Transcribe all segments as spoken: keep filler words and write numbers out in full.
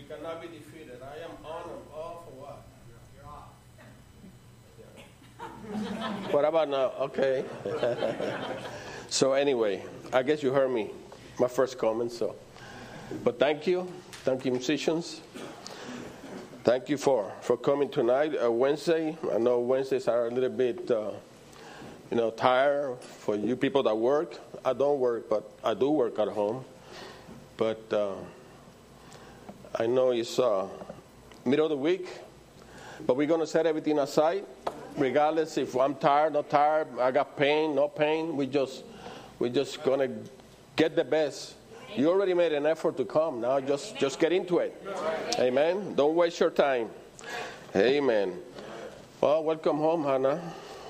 We cannot be defeated. I am on and off or what? You're off. Yeah. What about now? Okay. So anyway, I guess you heard me, my first comment. So, but thank you. Thank you, musicians. Thank you for, for coming tonight, uh, Wednesday. I know Wednesdays are a little bit, uh, you know, tired for you people that work. I don't work, but I do work at home. But uh, I know it's uh, middle of the week, but we're going to set everything aside, regardless if I'm tired, not tired, I got pain, no pain. We just, we're just going to get the best. You already made an effort to come. Now just, just get into it. Amen. Don't waste your time. Amen. Well, welcome home, Hannah.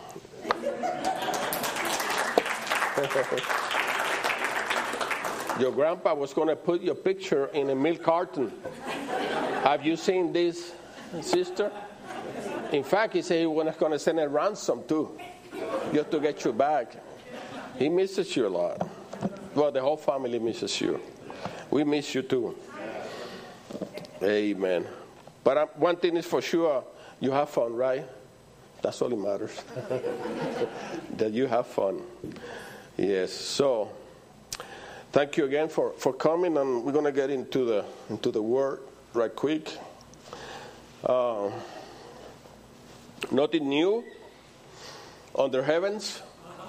Your grandpa was going to put your picture in a milk carton. Have you seen this, sister? In fact, he said he was going to send a ransom too, just to get you back. He misses you a lot. Well, the whole family misses you. We miss you too. Amen. But uh, one thing is for sure, you have fun, right? That's all that matters. That you have fun. Yes. So, thank you again for, for coming, and we're going to get into the into the Word right quick. Uh, nothing new under heavens.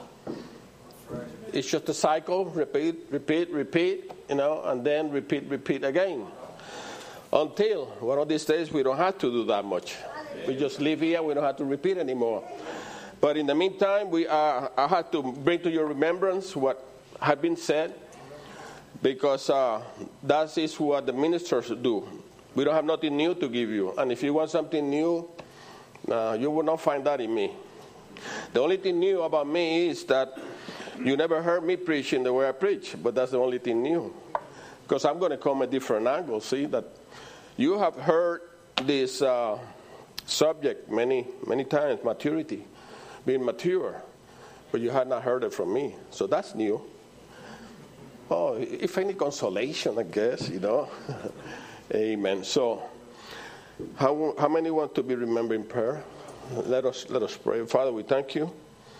It's just a cycle, repeat, repeat, repeat, you know, and then repeat, repeat again. Until one of these days we don't have to do that much. We just live here, we don't have to repeat anymore. But in the meantime, we are, I have to bring to your remembrance what had been said, because uh, that is what the ministers do. We don't have nothing new to give you. And if you want something new, uh, you will not find that in me. The only thing new about me is that you never heard me preaching the way I preach, but that's the only thing new. Because I'm going to come a different angle. See, that you have heard this uh, subject many, many times, maturity, being mature, but you had not heard it from me. So that's new. Oh, if any consolation, I guess, you know. Amen. So, how how many want to be remembered in prayer? Let us let us pray. Father, we thank you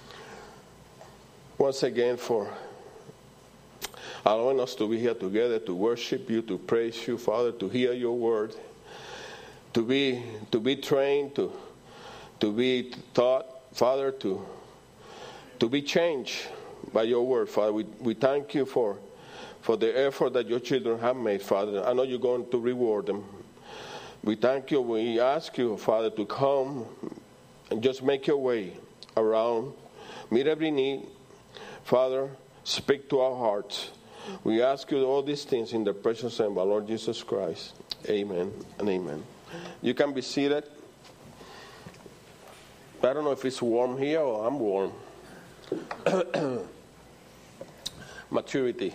once again for allowing us to be here together to worship you, to praise you, Father, to hear your word, to be to be trained, to to be taught, Father, to to be changed by your word, Father. We we thank you for for the effort that your children have made, Father. I know you're going to reward them. We thank you. We ask you, Father, to come and just make your way around, meet every need. Father, speak to our hearts. We ask you all these things in the precious name of our Lord Jesus Christ. Amen and amen. You can be seated. I don't know if it's warm here or I'm warm. Maturity.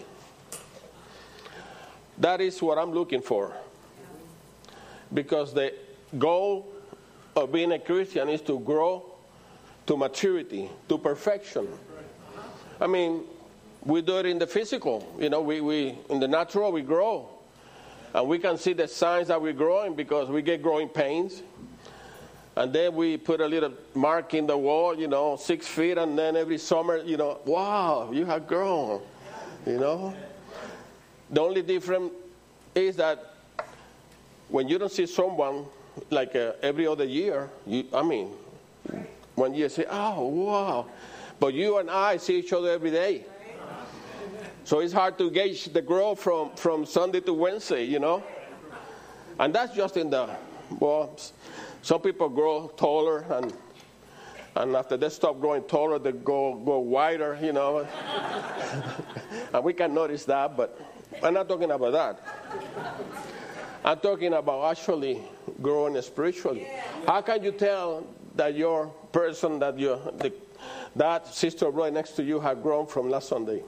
That is what I'm looking for. Because the goal of being a Christian is to grow to maturity, to perfection. I mean, we do it in the physical. You know, we, we in the natural, we grow. And we can see the signs that we're growing because we get growing pains. And then we put a little mark in the wall, you know, six feet. And then every summer, you know, wow, you have grown, you know. The only difference is that when you don't see someone like uh, every other year, you, I mean, one year say, oh, wow. But you and I see each other every day. So it's hard to gauge the growth from, from Sunday to Wednesday, you know. And that's just in the, well, some people grow taller, and and after they stop growing taller, they go, go wider, you know. And we can notice that, but I'm not talking about that. I'm talking about actually growing spiritually. How can you tell that your person, that your the, that sister or brother next to you have grown from last Sunday?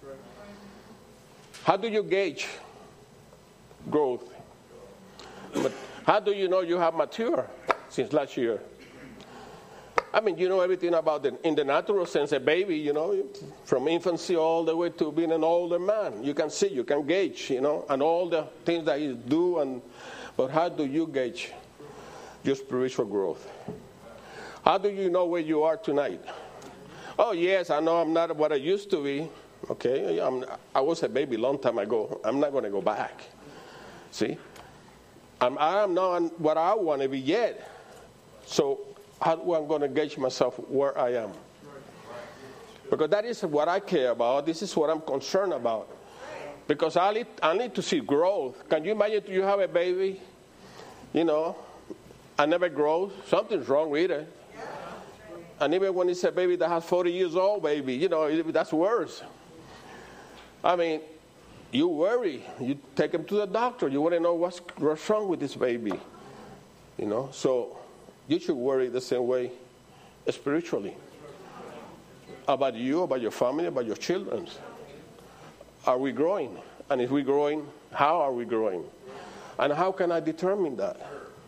How do you gauge growth? But how do you know you have matured since last year? I mean, you know everything about the, in the natural sense, a baby, you know, from infancy all the way to being an older man. You can see, you can gauge, you know, and all the things that he do. And but how do you gauge your spiritual growth? How do you know where you are tonight? Oh, yes, I know I'm not what I used to be. Okay, I'm, I was a baby a long time ago. I'm not going to go back. See? I'm, I'm not what I want to be yet. So how am I going to gauge myself where I am? Because that is what I care about. This is what I'm concerned about. Because I need, I need to see growth. Can you imagine you have a baby, you know, and never grows? Something's wrong with it. And even when it's a baby that has forty years old baby, you know, that's worse. I mean, you worry. You take him to the doctor. You want to know what's, what's wrong with this baby. You know, so you should worry the same way spiritually. About you, about your family, about your children. Are we growing? And if we're growing, how are we growing? And how can I determine that?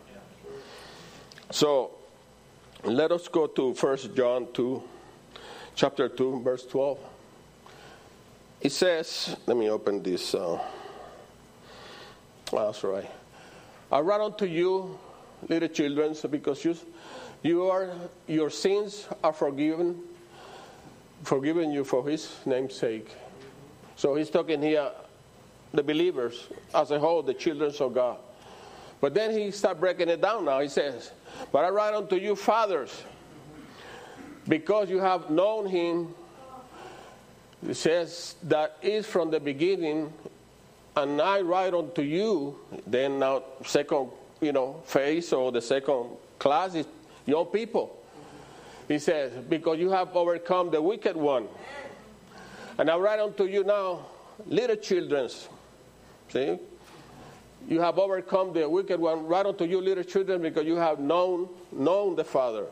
So, let us go to First John two, chapter two, verse twelve. It says, let me open this. Uh, oh, that's right. I write unto you, little children, because you, you are, your sins are forgiven, forgiven you for his name's sake. So he's talking here, the believers as a whole, the children of God. But then he starts breaking it down now. He says, but I write unto you, fathers, because you have known him. It says that is from the beginning, and I write unto you. Then now, second, you know, phase or the second class is young people. He says, because you have overcome the wicked one. And I write unto you now, little children. See? You have overcome the wicked one. Write unto you, little children, because you have known known the Father.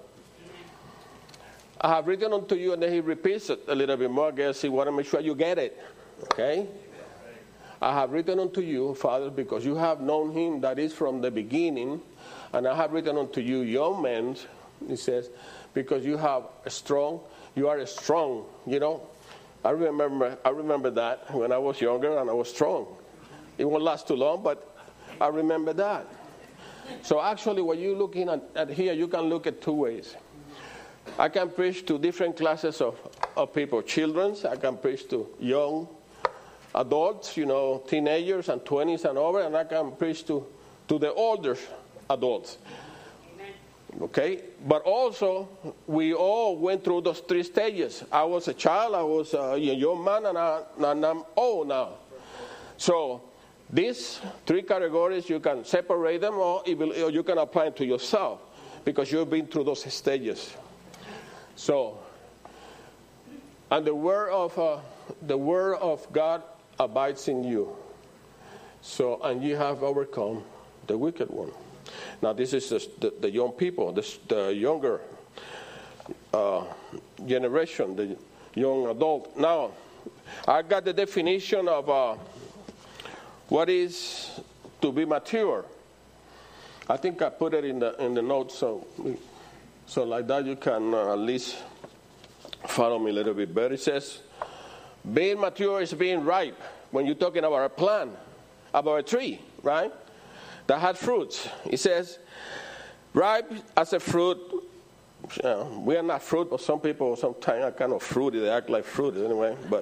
I have written unto you, and then he repeats it a little bit more. I guess he want to make sure you get it. Okay? I have written unto you, Father, because you have known him that is from the beginning. And I have written unto you, young men, he says, because you have a strong, you are a strong, you know. I remember I remember that when I was younger and I was strong. It won't last too long, but I remember that. So actually, when you're looking at, at here, you can look at two ways. I can preach to different classes of, of people. Children, I can preach to young adults, you know, teenagers and twenties and over, and I can preach to, to the older adults. Okay? But also, we all went through those three stages. I was a child, I was a young man, and, I, and I'm old now. So, these three categories, you can separate them, or you can apply them to yourself, because you've been through those stages. So, and the word of uh, the word of God abides in you. So, and you have overcome the wicked one. Now, this is the, the, the young people, the, the younger uh, generation, the young adult. Now, I got the definition of uh, what is to be mature. I think I put it in the in the notes, so so like that you can uh, at least follow me a little bit better. It says, being mature is being ripe. When you're talking about a plant, about a tree, right, that had fruits. It says, ripe as a fruit. You know, we are not fruit, but some people sometimes are kind of fruity. They act like fruit anyway, but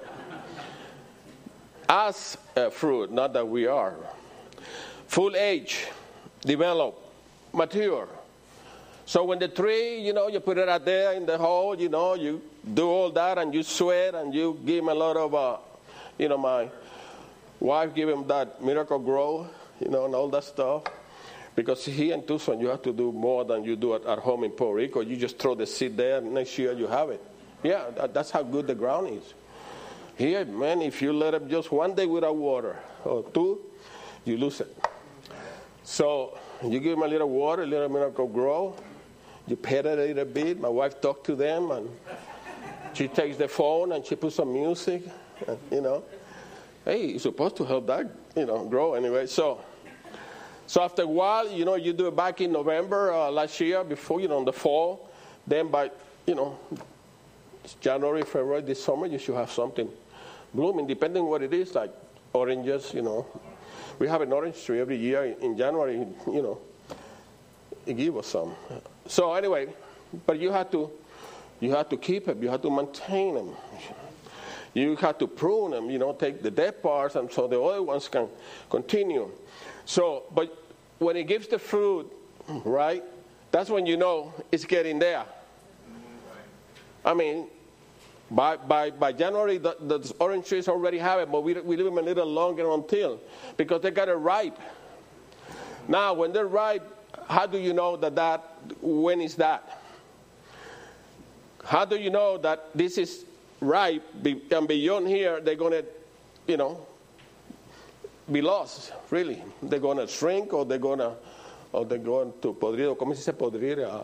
as a fruit, not that we are. Full age, develop, mature. So when the tree, you know, you put it out there in the hole, you know, you do all that and you sweat and you give him a lot of, uh, you know, my wife gave him that Miracle Grow, you know, and all that stuff. Because here in Tucson, you have to do more than you do at, at home in Puerto Rico. You just throw the seed there, and next year you have it. Yeah, that, that's how good the ground is. Here, man, if you let it just one day without water, or two, you lose it. So you give them a little water, a little Miracle Grow. You pet it a little bit. My wife talked to them, and she takes the phone and she puts some music. And, you know, hey, you're supposed to help that, you know, grow anyway. So, so after a while, you know, you do it back in November uh, last year, before, you know, in the fall, then by, you know, January, February, this summer, you should have something blooming, depending on what it is, like oranges, you know. We have an orange tree every year in January, you know. It gives us some. So anyway, but you have to, you have to keep them. You have to maintain them. You have to prune them, you know, take the dead parts, and so the other ones can continue. So, but when it gives the fruit, right, that's when you know it's getting there. I mean, by by by January, the, the orange trees already have it, but we we leave them a little longer until, because they got it ripe. Now, when they're ripe, how do you know that that, when is that? How do you know that this is ripe, and beyond here, they're going to, you know, be lost, really? They're going to shrink, or they're going to, or they're going to podrir, ¿cómo se dice podrir? Uh,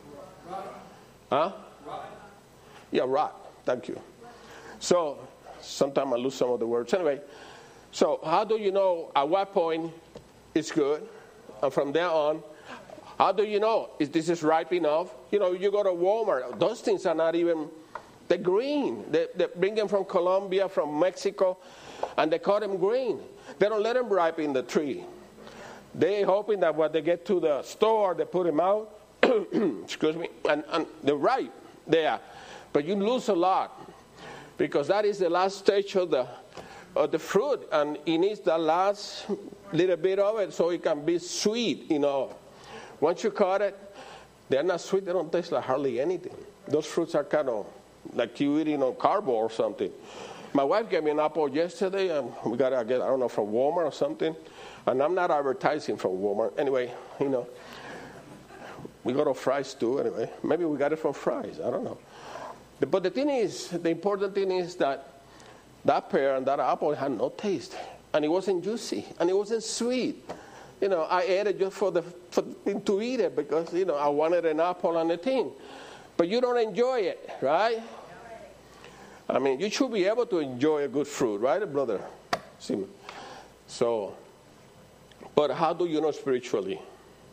huh? Yeah, rot. Thank you. So, sometimes I lose some of the words. Anyway, so how do you know at what point it's good? And from there on, how do you know if this is ripe enough? You know, you go to Walmart, those things are not even, they're green. They, they bring them from Colombia, from Mexico, and they cut them green. They don't let them ripen in the tree. They're hoping that when they get to the store, they put them out, excuse me, and, and they're ripe there. But you lose a lot, because that is the last stage of the of the fruit, and it needs the last little bit of it so it can be sweet, you know. Once you cut it, they're not sweet. They don't taste like hardly anything. Those fruits are kind of like you eating on cardboard or something. My wife gave me an apple yesterday, and we got to get, I don't know, from Walmart or something. And I'm not advertising from Walmart. Anyway, you know, we go to Fry's too. Anyway, maybe we got it from Fry's. I don't know. But the thing is, the important thing is that that pear and that apple had no taste. And it wasn't juicy. And it wasn't sweet. You know, I ate it just for the for to eat it, because, you know, I wanted an apple and a thing. But you don't enjoy it, right? I mean, you should be able to enjoy a good fruit, right, brother? See? So, but how do you know spiritually?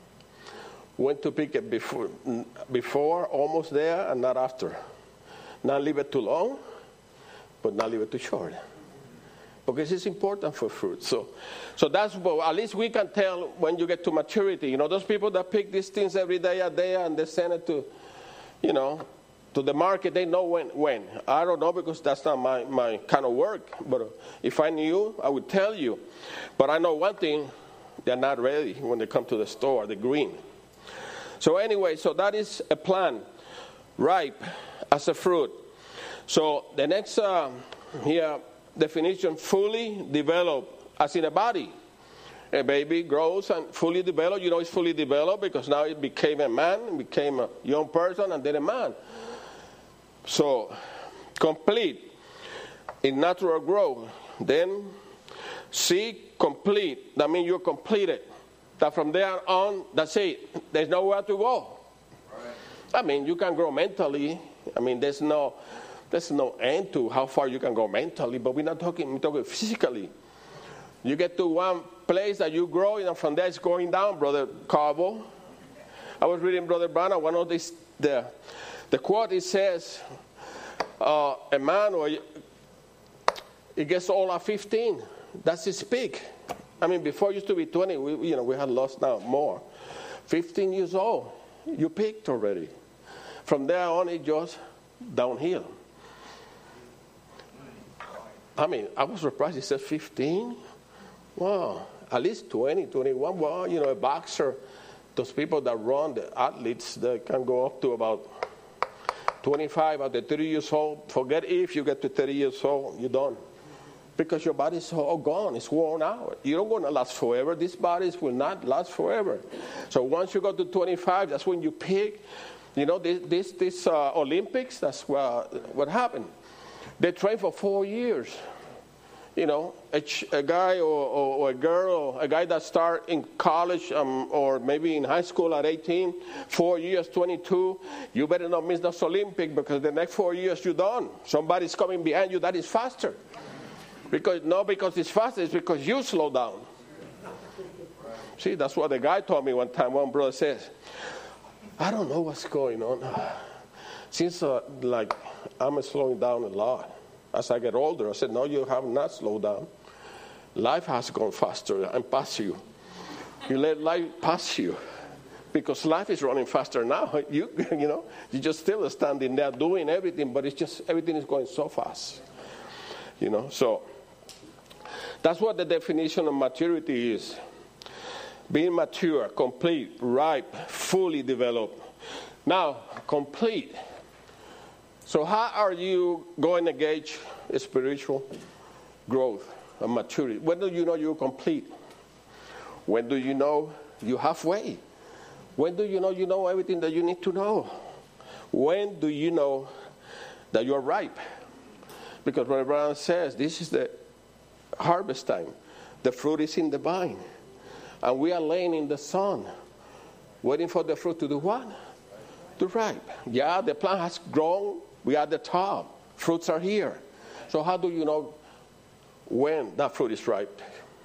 When to pick it before, before, almost there, and not after. Not leave it too long, but not leave it too short. Because it's important for fruit. So so that's what, at least we can tell when you get to maturity. You know, those people that pick these things every day a day and they send it to, you know, to the market, they know when. when. I don't know, because that's not my, my kind of work. But if I knew, I would tell you. But I know one thing, they're not ready when they come to the store, they're green. So anyway, so that is a plant, ripe as a fruit. So the next uh, here definition, fully developed, as in a body. A baby grows and fully developed. You know it's fully developed because now it became a man, it became a young person, and then a man. So, complete in natural growth. Then, C, complete. That means you're completed. That from there on, that's it. There's nowhere to go. Right. I mean, you can grow mentally. I mean, there's no... There's no end to how far you can go mentally, but we're not talking, we're talking physically. You get to one place that you grow, and from there it's going down, Brother Cabo. I was reading Brother Branham, one of these, the, the quote, it says, uh, a man, or it gets old at fifteen. That's his peak. I mean, before it used to be twenty, we, you know, we had lost now more. fifteen years old, you peaked already. From there on, it just downhill. I mean, I was surprised. He said fifteen. Wow. At least twenty, twenty-one. Well, you know, a boxer, those people that run, the athletes, they can go up to about twenty-five. At the thirty years old, forget if you get to thirty years old, you're done. Because your body's all gone. It's worn out. You're not going to last forever. These bodies will not last forever. So once you go to twenty-five, that's when you peak. You know, this, this, this uh, Olympics, that's what, what happened. They train for four years. You know, a, ch- a guy or, or, or a girl, or a guy that start in college um, or maybe in high school at eighteen, four years, twenty-two, you better not miss those Olympics, because the next four years you're done. Somebody's coming behind you that is faster. Because not because it's faster, it's because you slow down. See, that's what the guy told me one time. One brother says, I don't know what's going on. Seems uh, like I'm slowing down a lot. As I get older, I said, no, you have not slowed down. Life has gone faster and past you. You let life pass you. Because life is running faster now. You, you know, you're just still standing there doing everything, but it's just, everything is going so fast. You know, so that's what the definition of maturity is. Being mature, complete, ripe, fully developed. Now, complete. So how are you going to gauge spiritual growth and maturity? When do you know you're complete? When do you know you're halfway? When do you know you know everything that you need to know? When do you know that you're ripe? Because Brother Brown says this is the harvest time. The fruit is in the vine. And we are laying in the sun, waiting for the fruit to do what? To ripe. Yeah, the plant has grown. We are at the top. Fruits are here. So how do you know when that fruit is ripe?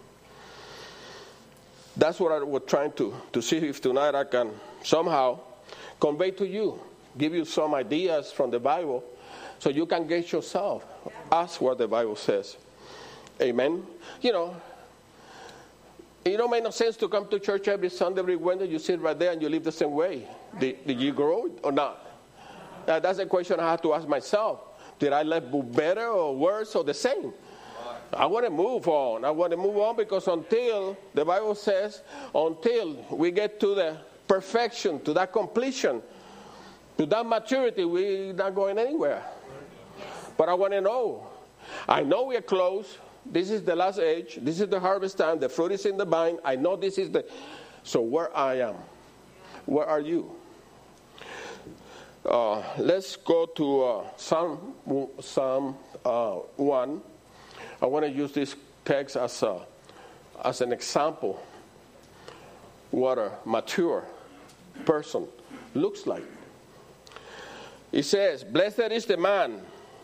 That's what I was trying to, to see if tonight I can somehow convey to you, give you some ideas from the Bible so you can gauge yourself. Ask what the Bible says. Amen. You know, it don't make no sense to come to church every Sunday, every Wednesday. You sit right there and you live the same way. Did, did you grow or not? Uh, that's a question I have to ask myself. Did I live better or worse or the same? I want to move on. I want to move on because until, the Bible says, until we get to the perfection, to that completion, to that maturity, we're not going anywhere. But I want to know. I know we are close. This is the last age. This is the harvest time. The fruit is in the vine. I know this is the... So where I am, where are you? Uh, let's go to uh, Psalm, Psalm uh, one. I want to use this text as a, as an example what a mature person looks like. It says, blessed is the man.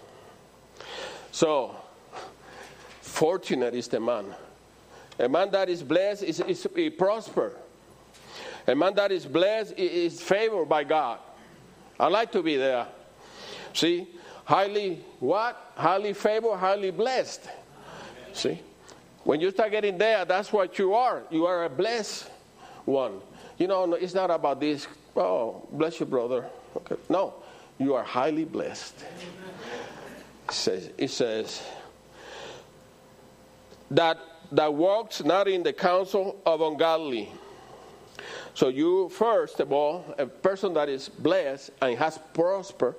So, fortunate is the man. A man that is blessed is, is, is prosper. A man that is blessed is, is favored by God. I like to be there. See, highly what? Highly favored, highly blessed. See, when you start getting there, that's what you are. You are a blessed one. You know, it's not about this. Oh, bless you, brother. Okay. No, you are highly blessed. It says, it says that that walks not in the counsel of ungodly. So you, first of all, a person that is blessed and has prospered,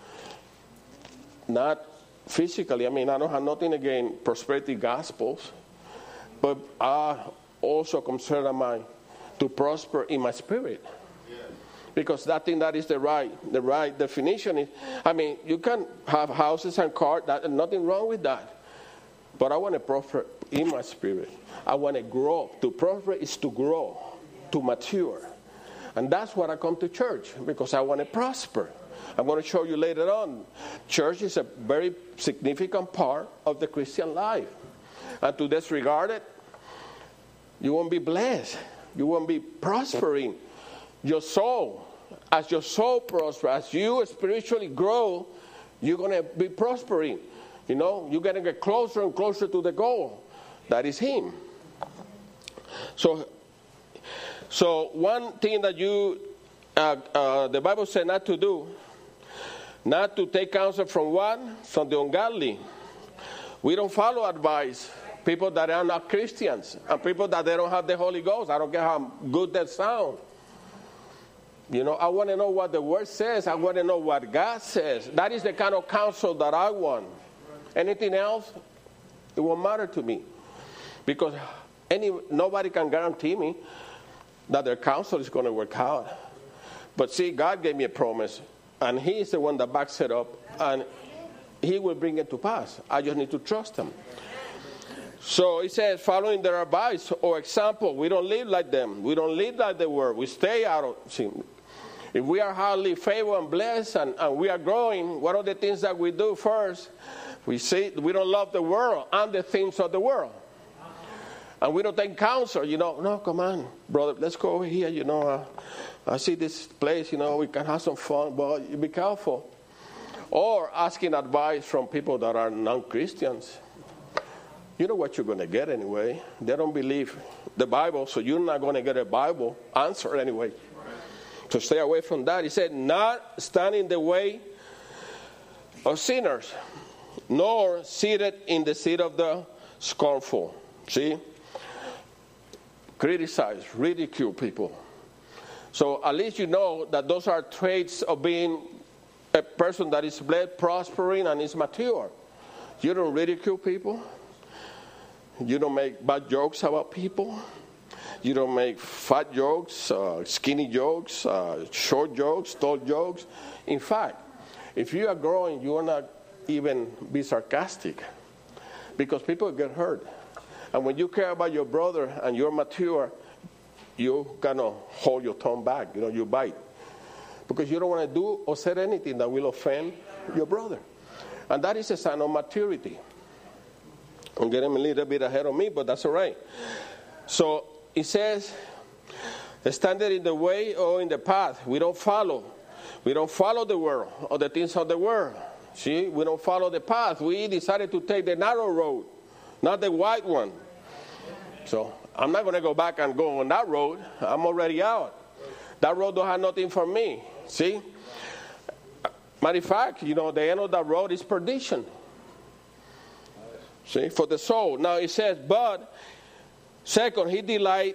not physically. I mean, I don't have nothing against prosperity gospels, but I also consider my to prosper in my spirit, because that thing that is the right the right definition is. I mean, you can have houses and cars. That nothing wrong with that, but I want to prosper in my spirit. I want to grow. To prosper is to grow, to mature, and that's what I come to church, because I want to prosper. I'm going to show you later on. Church is a very significant part of the Christian life. And to disregard it, you won't be blessed. You won't be prospering. Your soul, as your soul prospers, as you spiritually grow, you're going to be prospering. You know, you're going to get closer and closer to the goal. That is Him. So, so one thing that you, uh, uh, the Bible said not to do, not to take counsel from one, from the ungodly. We don't follow advice. People that are not Christians and people that they don't have the Holy Ghost. I don't care how good that sounds. You know, I want to know what the Word says. I want to know what God says. That is the kind of counsel that I want. Anything else, it won't matter to me. Because any nobody can guarantee me that their counsel is going to work out. But see, God gave me a promise. And He is the one that backs it up, and He will bring it to pass. I just need to trust Him. So it says, following their advice or example, we don't live like them. We don't live like the world. We stay out of sin. If we are highly favored and blessed, and, and we are growing, one of the things that we do first, we say we don't love the world and the things of the world. And we don't take counsel, you know. No, come on, brother, let's go over here, you know. Uh, I see this place, you know, we can have some fun, but you be careful. Or asking advice from people that are non-Christians. You know what you're going to get anyway. They don't believe the Bible, so you're not going to get a Bible answer anyway. So stay away from that. He said, not stand in the way of sinners, nor seated in the seat of the scornful. See? Criticize, ridicule people. So at least you know that those are traits of being a person that is blessed, prospering, and is mature. You don't ridicule people. You don't make bad jokes about people. You don't make fat jokes, uh, skinny jokes, uh, short jokes, tall jokes. In fact, if you are growing, you will not even be sarcastic because people get hurt. And when you care about your brother and you're mature, you kind of hold your tongue back. You know, you bite. Because you don't want to do or say anything that will offend your brother. And that is a sign of maturity. I'm getting a little bit ahead of me, but that's all right. So it says, standing in the way or in the path. We don't follow. We don't follow the world or the things of the world. See, we don't follow the path. We decided to take the narrow road, not the wide one. So I'm not going to go back and go on that road. I'm already out. That road don't have nothing for me. See? Matter of fact, you know, the end of that road is perdition. See? For the soul. Now it says, but, second, he delight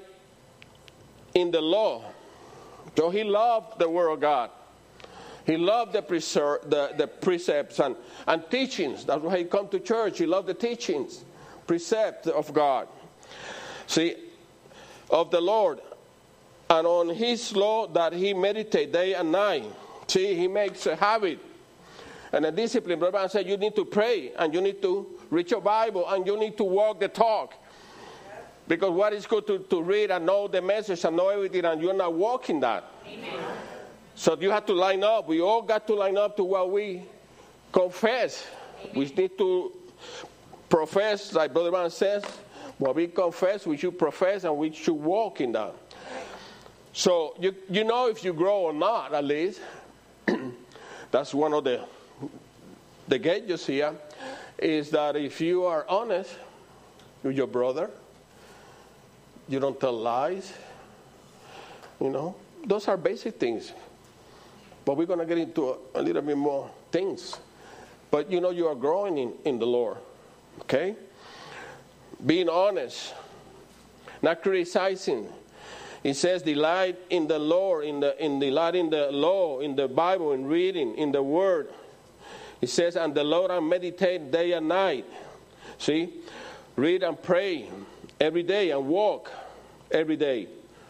in the law. So he loved the word of God. He loved the, preser- the, the precepts and, and teachings. That's why he come to church. He loved the teachings, precepts of God. See, of the Lord. And on his law that he meditate day and night. See, he makes a habit and a discipline. Brother said you need to pray and you need to read your Bible and you need to walk the talk. Because what is good to, to read and know the message and know everything and you're not walking that. Amen. So you have to line up. We all got to line up to what we confess. Amen. We need to profess, like Brother Man says, what we confess, we should profess and we should walk in that. So you you know if you grow or not, at least. That's one of the the gauges here, is that if you are honest with your brother, you don't tell lies, you know, those are basic things. But we're going to get into a, a little bit more things. But you know you are growing in, in the Lord, okay? Being honest, not criticizing. It says delight in the Lord, in the in delight in the law, in the Bible, in reading, in the Word. It says, and the Lord I meditate day and night. See, read and pray every day and walk every day.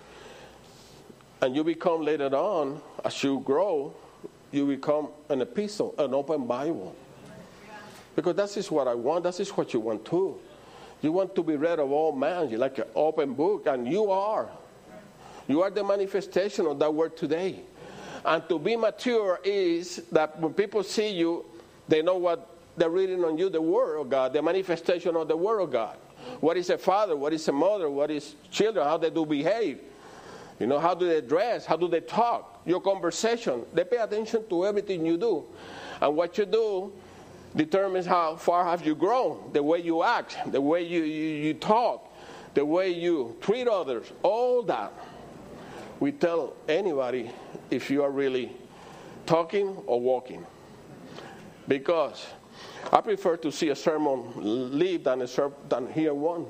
And you become later on, as you grow, you become an epistle, an open Bible. Because that is what I want. That is what you want too. You want to be read of all men. You like an open book, and you are. You are the manifestation of that word today. And to be mature is that when people see you, they know what they're reading on you, the word of God, the manifestation of the word of God. What is a father? What is a mother? What is children? How they do behave? You know, how do they dress? How do they talk? Your conversation. They pay attention to everything you do. And what you do determines how far have you grown. The way you act, the way you, you, you talk, the way you treat others, all that. We tell anybody if you are really talking or walking. Because I prefer to see a sermon live than, a ser- than hear one.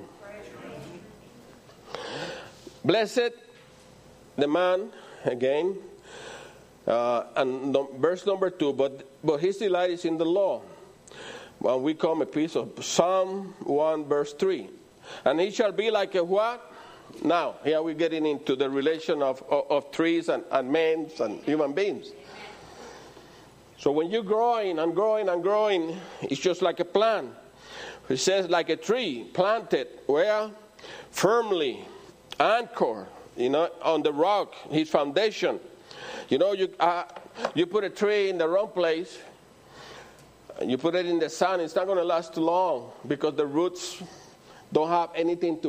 Blessed the man, again, uh, and no, verse number two, but, but his delight is in the law. Well, we come a piece of Psalm one, verse three. And he shall be like a what? Now, here we're getting into the relation of, of, of trees and, and men and human beings. So when you're growing and growing and growing, it's just like a plant. It says like a tree planted where? Firmly, anchored, you know, on the rock, his foundation. You know, you uh, you put a tree in the wrong place, and you put it in the sun, it's not going to last too long because the roots don't have anything to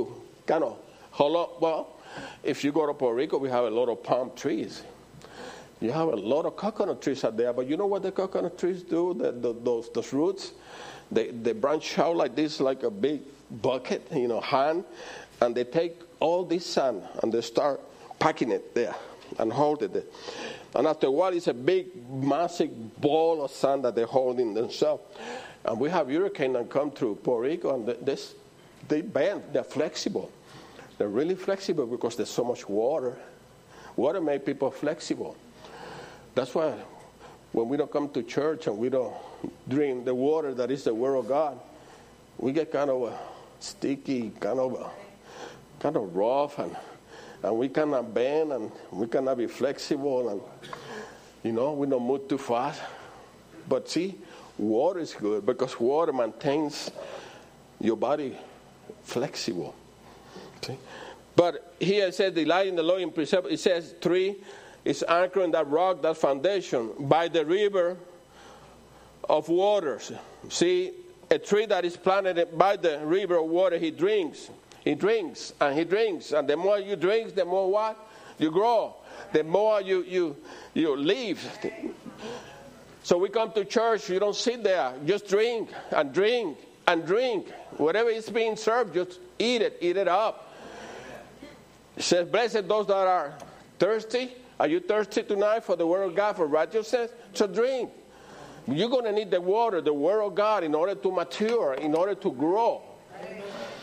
kind of hollow. Well, if you go to Puerto Rico, we have a lot of palm trees. You have a lot of coconut trees out there, but you know what the coconut trees do? The, the, those, those roots, they, they branch out like this, like a big bucket, you know, hand, and they take all this sand and they start packing it there and hold it there. And after a while, it's a big, massive ball of sand that they hold in themselves. And we have hurricanes that come through Puerto Rico, and they, they bend, they're flexible. They're really flexible because there's so much water. Water makes people flexible. That's why when we don't come to church and we don't drink the water that is the Word of God, we get kind of a sticky, kind of a, kind of rough, and and we cannot bend, and we cannot be flexible, and you know we don't move too fast. But see, water is good because water maintains your body flexible. See? But here it says, delight in the Lord in preserve. It says three. It's anchored in that rock, that foundation, by the river of waters. See, a tree that is planted by the river of water, he drinks. He drinks, and he drinks. And the more you drink, the more what? You grow. The more you, you, you live. So we come to church, you don't sit there. Just drink, and drink, and drink. Whatever is being served, just eat it, eat it up. It says, blessed those that are thirsty. Are you thirsty tonight for the Word of God, for righteousness? So drink. You're going to need the water, the Word of God, in order to mature, in order to grow. Amen.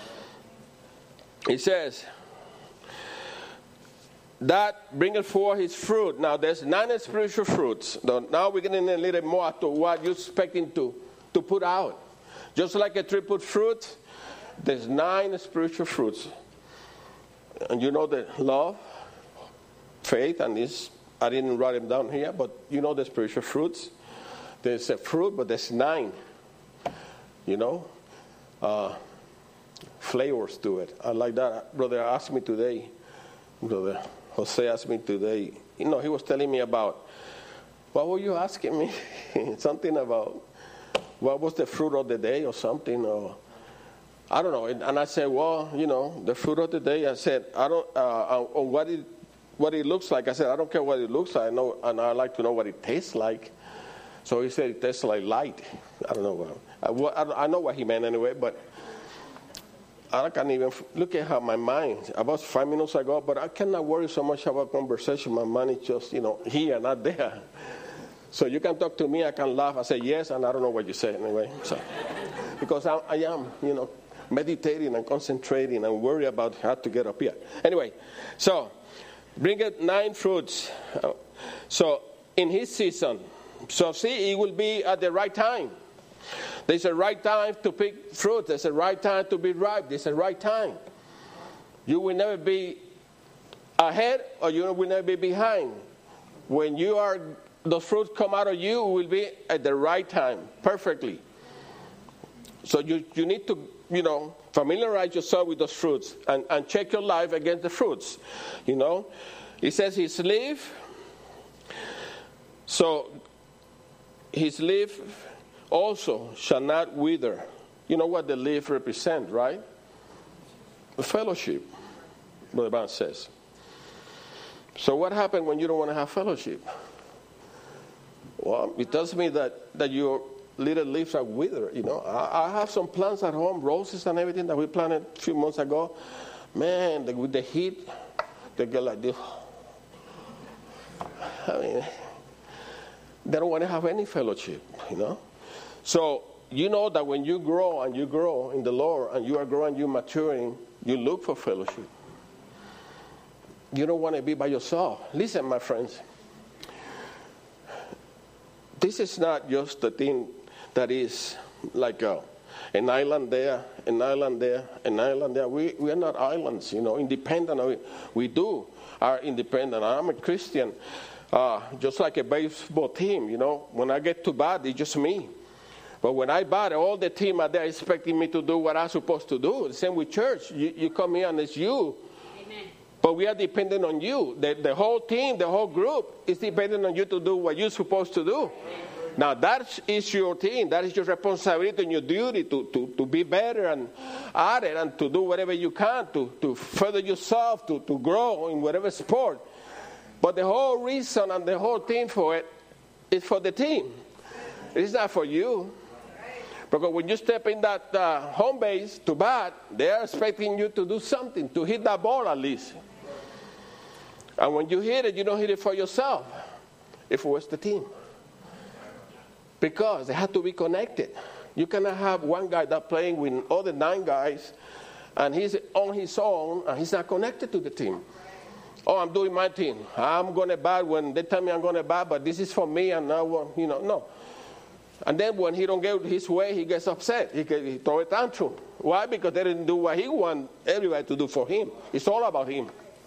It says, that bringeth forth his fruit. Now, there's nine spiritual fruits. Now we're getting a little more to what you're expecting to, to put out. Just like a tree put fruit, there's nine spiritual fruits. And you know the love, faith, and this, I didn't write them down here, but you know the spiritual fruits. There's a fruit, but there's nine, you know, uh, flavors to it. I like that. Brother asked me today, Brother Jose asked me today, you know, he was telling me about, what were you asking me? Something about, what was the fruit of the day or something, or I don't know. And I said, well, you know, the fruit of the day, I said, I don't, uh, on what it, what it looks like. I said, I don't care what it looks like. I know, and I like to know what it tastes like. So he said, it tastes like light. I don't know. What, I, I know what he meant anyway, but I can't even look at how my mind, about five minutes ago, but I cannot worry so much about conversation. My mind is just, you know, here, not there. So you can talk to me, I can laugh. I say yes, and I don't know what you say anyway. So, because I, I am, you know, meditating and concentrating and worry about how to get up here. Anyway, so bring it nine fruits. So in his season, so see, it will be at the right time. There's a right time to pick fruit. There's a right time to be ripe. There's a right time. You will never be ahead or you will never be behind. When you are, the fruits come out of you, will be at the right time, perfectly. So you, you need to, you know, familiarize yourself with those fruits and, and check your life against the fruits. You know, it says his leaf. So his leaf also shall not wither. You know what the leaf represents, right? The fellowship, Brother Barnes says. So what happens when you don't want to have fellowship? Well, it tells me that, that your little leaves are withered. You know, I, I have some plants at home, roses and everything that we planted a few months ago. Man, the, with the heat, they get like this. I mean, they don't want to have any fellowship, you know. So you know that when you grow and you grow in the Lord and you are growing, you're maturing, you look for fellowship. You don't want to be by yourself. Listen, my friends. This is not just a thing that is like a, an island there, an island there, an island there. We we are not islands, you know, independent. We, we do are independent. I'm a Christian, uh, just like a baseball team, you know. When I get to bat, it's just me. But when I bat, all the team are there expecting me to do what I'm supposed to do. The same with church. You, you come here and it's you. Amen. But we are dependent on you. The, the whole team, the whole group is dependent on you to do what you're supposed to do. Amen. Now that is your thing. That is your responsibility and your duty to, to, to be better and at it and to do whatever you can to, to further yourself, to, to grow in whatever sport. But the whole reason and the whole thing for it is for the team. It's not for you. Because when you step in that uh, home base to bat, they are expecting you to do something, to hit that ball at least. And when you hit it, you don't hit it for yourself. If it was the team. Because they have to be connected. You cannot have one guy that playing with other nine guys, and he's on his own, and he's not connected to the team. Oh, I'm doing my thing. I'm going to bat when they tell me I'm going to bat, but this is for me, and I want, you know, no. And then when he don't get his way, he gets upset. He, he throw a tantrum. Why? Because they didn't do what he want everybody to do for him. It's all about him.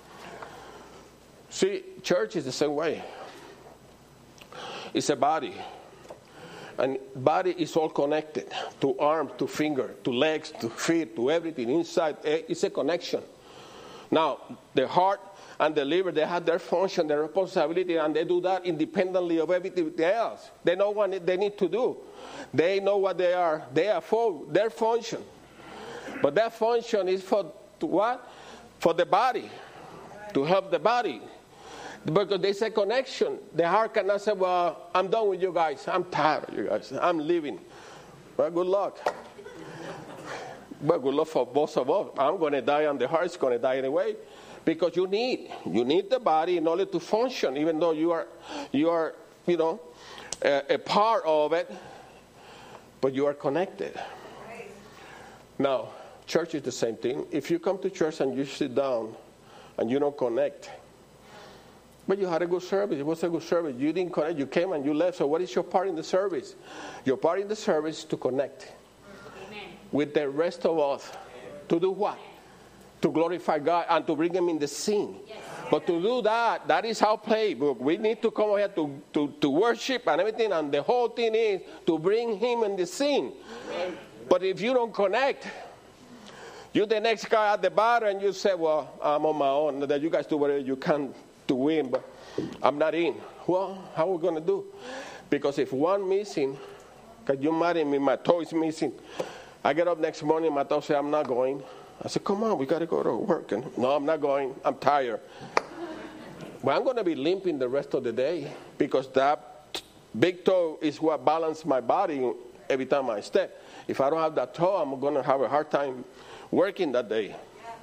See, church is the same way. It's a body. And body is all connected to arms, to finger, to legs, to feet, to everything inside. It's a connection. Now, the heart and the liver, they have their function, their responsibility, and they do that independently of everything else. They know what they need to do. They know what they are. They are for their function. But that function is for what? For the body, to help the body. Because there's a connection. The heart cannot say, well, I'm done with you guys. I'm tired of you guys. I'm leaving. Well, good luck. Well, good luck for both of us. I'm going to die and the heart's going to die anyway. Because you need, you need the body in order to function, even though you are, you are, you know, a, a part of it, but you are connected. Now, church is the same thing. If you come to church and you sit down and you don't connect, but you had a good service. It was a good service. You didn't connect. You came and you left. So what is your part in the service? Your part in the service is to connect. Amen. With the rest of us. To do what? To glorify God and to bring Him in the scene. Yes. But to do that, that is our playbook. We need to come here to, to, to worship and everything. And the whole thing is to bring Him in the scene. Amen. But if you don't connect, you're the next guy at the bar and you say, well, I'm on my own. That you guys do whatever you can to win, but I'm not in. Well, how are we going to do? Because if one missing, because you married me, my toe is missing. I get up next morning, my toe says, I'm not going. I said, come on, we got to go to work. And, no, I'm not going. I'm tired. But I'm going to be limping the rest of the day because that big toe is what balances my body every time I step. If I don't have that toe, I'm going to have a hard time working that day.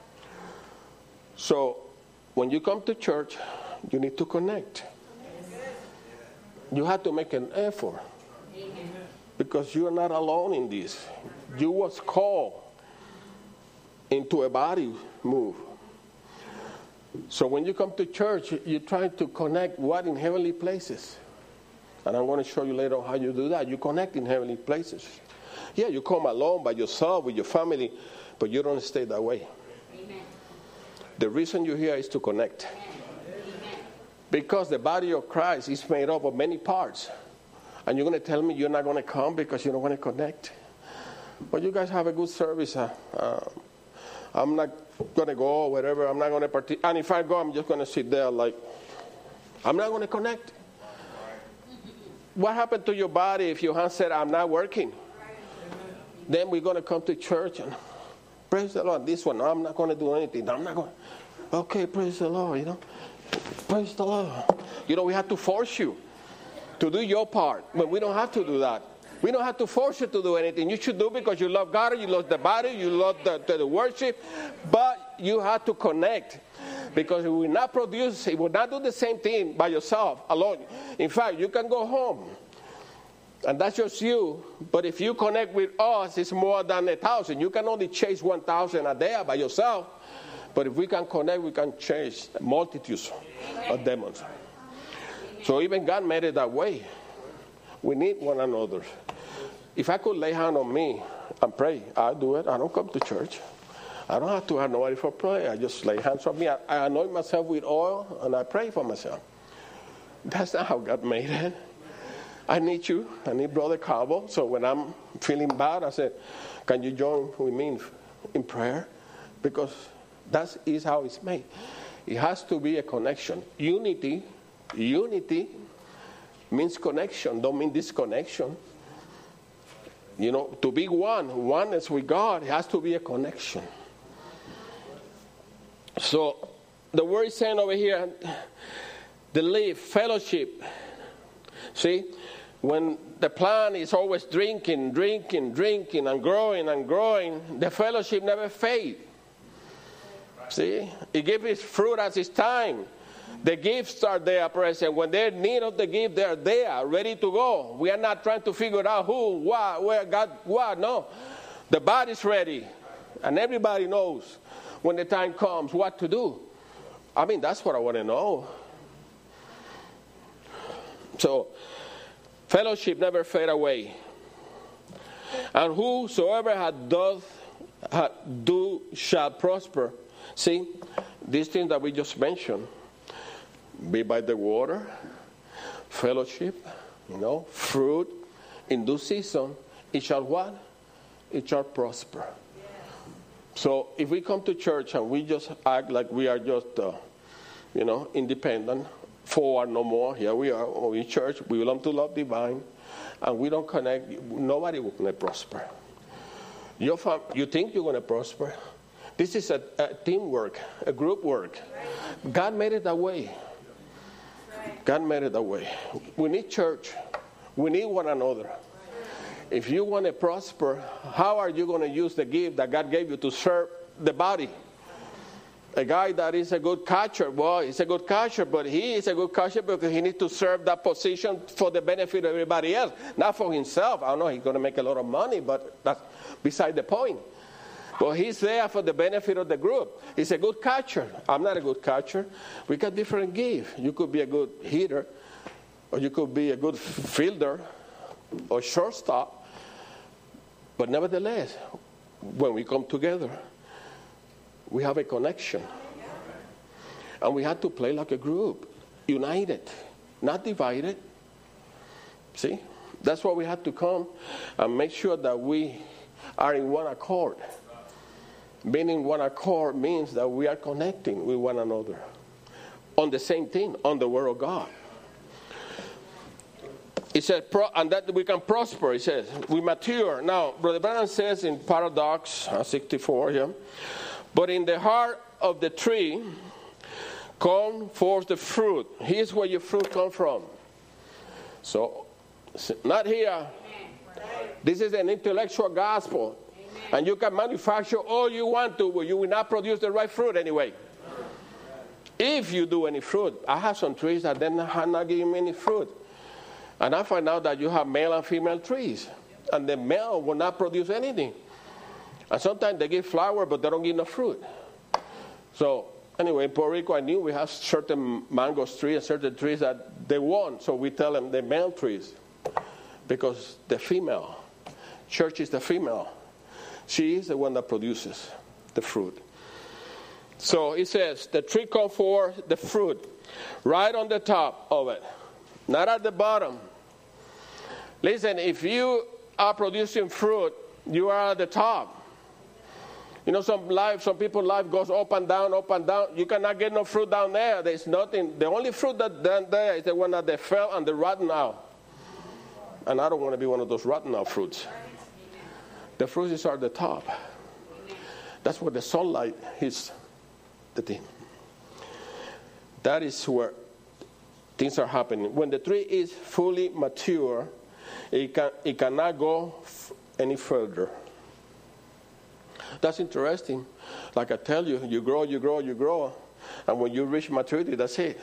So, when you come to church, you need to connect. You have to make an effort. Because you are not alone in this. You was called into a body move. So when you come to church, you try to connect what in heavenly places. And I'm going to show you later on how you do that. You connect in heavenly places. Yeah, you come alone by yourself, with your family, but you don't stay that way. The reason you're here is to connect. Because the body of Christ is made up of many parts. And you're going to tell me you're not going to come because you don't want to connect? Well, you guys have a good service. Uh, uh, I'm not going to go or whatever. I'm not going to participate. And if I go, I'm just going to sit there like, I'm not going to connect. What happened to your body if your hand said, I'm not working? Then we're going to come to church and praise the Lord. This one, no, I'm not going to do anything. I'm not going to. Okay, praise the Lord, you know. Praise the Lord. You know, we have to force you to do your part. But we don't have to do that. We don't have to force you to do anything. You should do because you love God, you love the body, you love the, the, the worship. But you have to connect. Because it will not produce, it will not do the same thing by yourself, alone. In fact, you can go home. And that's just you. But if you connect with us, it's more than a thousand. You can only chase one thousand a day by yourself. But if we can connect, we can chase multitudes of demons. So even God made it that way. We need one another. If I could lay hand on me and pray, I do it. I don't come to church. I don't have to have nobody for prayer. I just lay hands on me. I, I anoint myself with oil and I pray for myself. That's not how God made it. I need you. I need Brother Cabo. So when I'm feeling bad, I said, can you join with me in, in prayer? Because that is how it's made. It has to be a connection. Unity, unity means connection, don't mean disconnection. You know, to be one, oneness with God, it has to be a connection. So, the word is saying over here, the live, fellowship. See, when the plant is always drinking, drinking, drinking, and growing and growing, the fellowship never fades. See, it gives its fruit as its time. The gifts are there present. When they're in need of the gift, they're there, ready to go. We are not trying to figure out who, what, where, God, what. No. The body's ready. And everybody knows when the time comes what to do. I mean, that's what I want to know. So, fellowship never fade away. And whosoever had doth had do shall prosper. See, these things that we just mentioned. Be by the water, fellowship, you know, fruit, in due season, it shall what? It shall prosper. Yes. So if we come to church and we just act like we are just, uh, you know, independent, forward no more, here we are, we're in church, we belong to Love Divine, and we don't connect, nobody will gonna prosper. Your fam- you think you're going to prosper? This is a, a teamwork, a group work. Right. God made it that way. God made it that way. We need church. We need one another. If you want to prosper, how are you going to use the gift that God gave you to serve the body? A guy that is a good catcher, well, he's a good catcher, but he is a good catcher because he needs to serve that position for the benefit of everybody else, not for himself. I don't know, he's going to make a lot of money, but that's beside the point. But he's there for the benefit of the group. He's a good catcher. I'm not a good catcher. We got different gifts. You could be a good hitter, or you could be a good fielder, or shortstop. But nevertheless, when we come together, we have a connection. And we have to play like a group, united, not divided. See? That's why we have to come and make sure that we are in one accord. Being in one accord means that we are connecting with one another on the same thing, on the Word of God. It says, and that we can prosper, it says, we mature. Now, Brother Branham says in Paradox sixty-four here, but in the heart of the tree come forth the fruit. Here's where your fruit comes from. So, not here. This is an intellectual gospel. And you can manufacture all you want to, but you will not produce the right fruit anyway. If you do any fruit, I have some trees that then are not giving me any fruit. And I find out that you have male and female trees. And the male will not produce anything. And sometimes they give flower, but they don't give no fruit. So, anyway, in Puerto Rico, I knew we have certain mango trees and certain trees that they want. So we tell them the male trees. Because the female, church is the female. She is the one that produces the fruit. So it says, the tree comes forth the fruit right on the top of it, not at the bottom. Listen, if you are producing fruit, you are at the top. You know, some life, some people's life goes up and down, up and down. You cannot get no fruit down there. There's nothing. The only fruit that down there is the one that they fell and they rotten out. And I don't want to be one of those rotten out fruits. The fruits are at the top. That's where the sunlight hits the thing. That is where things are happening. When the tree is fully mature, it can it cannot go f- any further. That's interesting. Like I tell you, you grow, you grow, you grow, and when you reach maturity, that's it.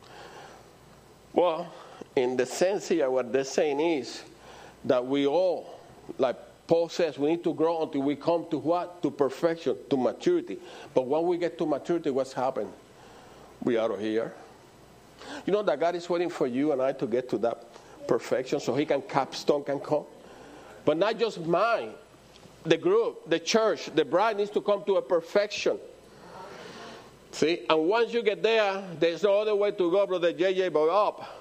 Well, in the sense here, what they're saying is that we all, like Paul says, we need to grow until we come to what? To perfection, to maturity. But when we get to maturity, what's happened? We are out of here. You know that God is waiting for you and I to get to that perfection so he can capstone can come. But not just mine. The group, the church, the bride needs to come to a perfection. See? And once you get there, there's no other way to go, Brother J J, but up.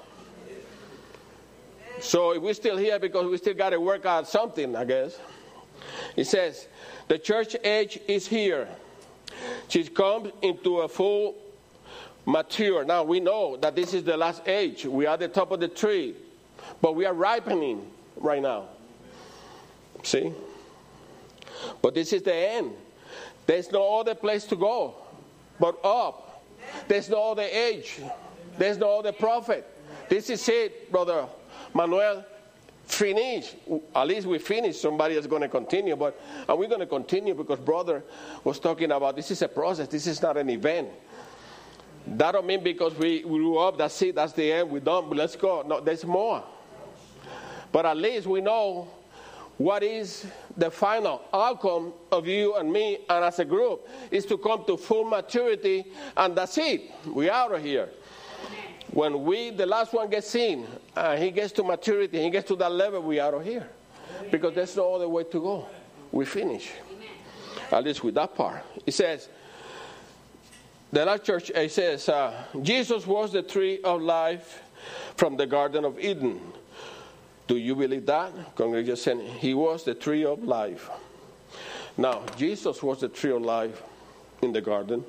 So if we're still here because we still got to work out something, I guess. It says, the church age is here. She comes into a full mature. Now we know that this is the last age. We are at the top of the tree. But we are ripening right now. See? But this is the end. There's no other place to go but up. There's no other age. There's no other prophet. This is it, Brother Manuel. Finish. At least we finished. Somebody is going to continue. But and we're going to continue because Brother was talking about this is a process. This is not an event. That don't mean because we grew up, that's it, that's the end, we're done, but let's go. No, there's more. But at least we know what is the final outcome of you and me and as a group is to come to full maturity, and that's it. We're out of here. When we, the last one gets in, and he gets to maturity, he gets to that level, we're out of here. Because there's no other way to go. We finish. At least with that part. It says, the last church, it says, uh, Jesus was the tree of life from the Garden of Eden. Do you believe that? Congregation said, he was the tree of life. Now, Jesus was the tree of life in the garden.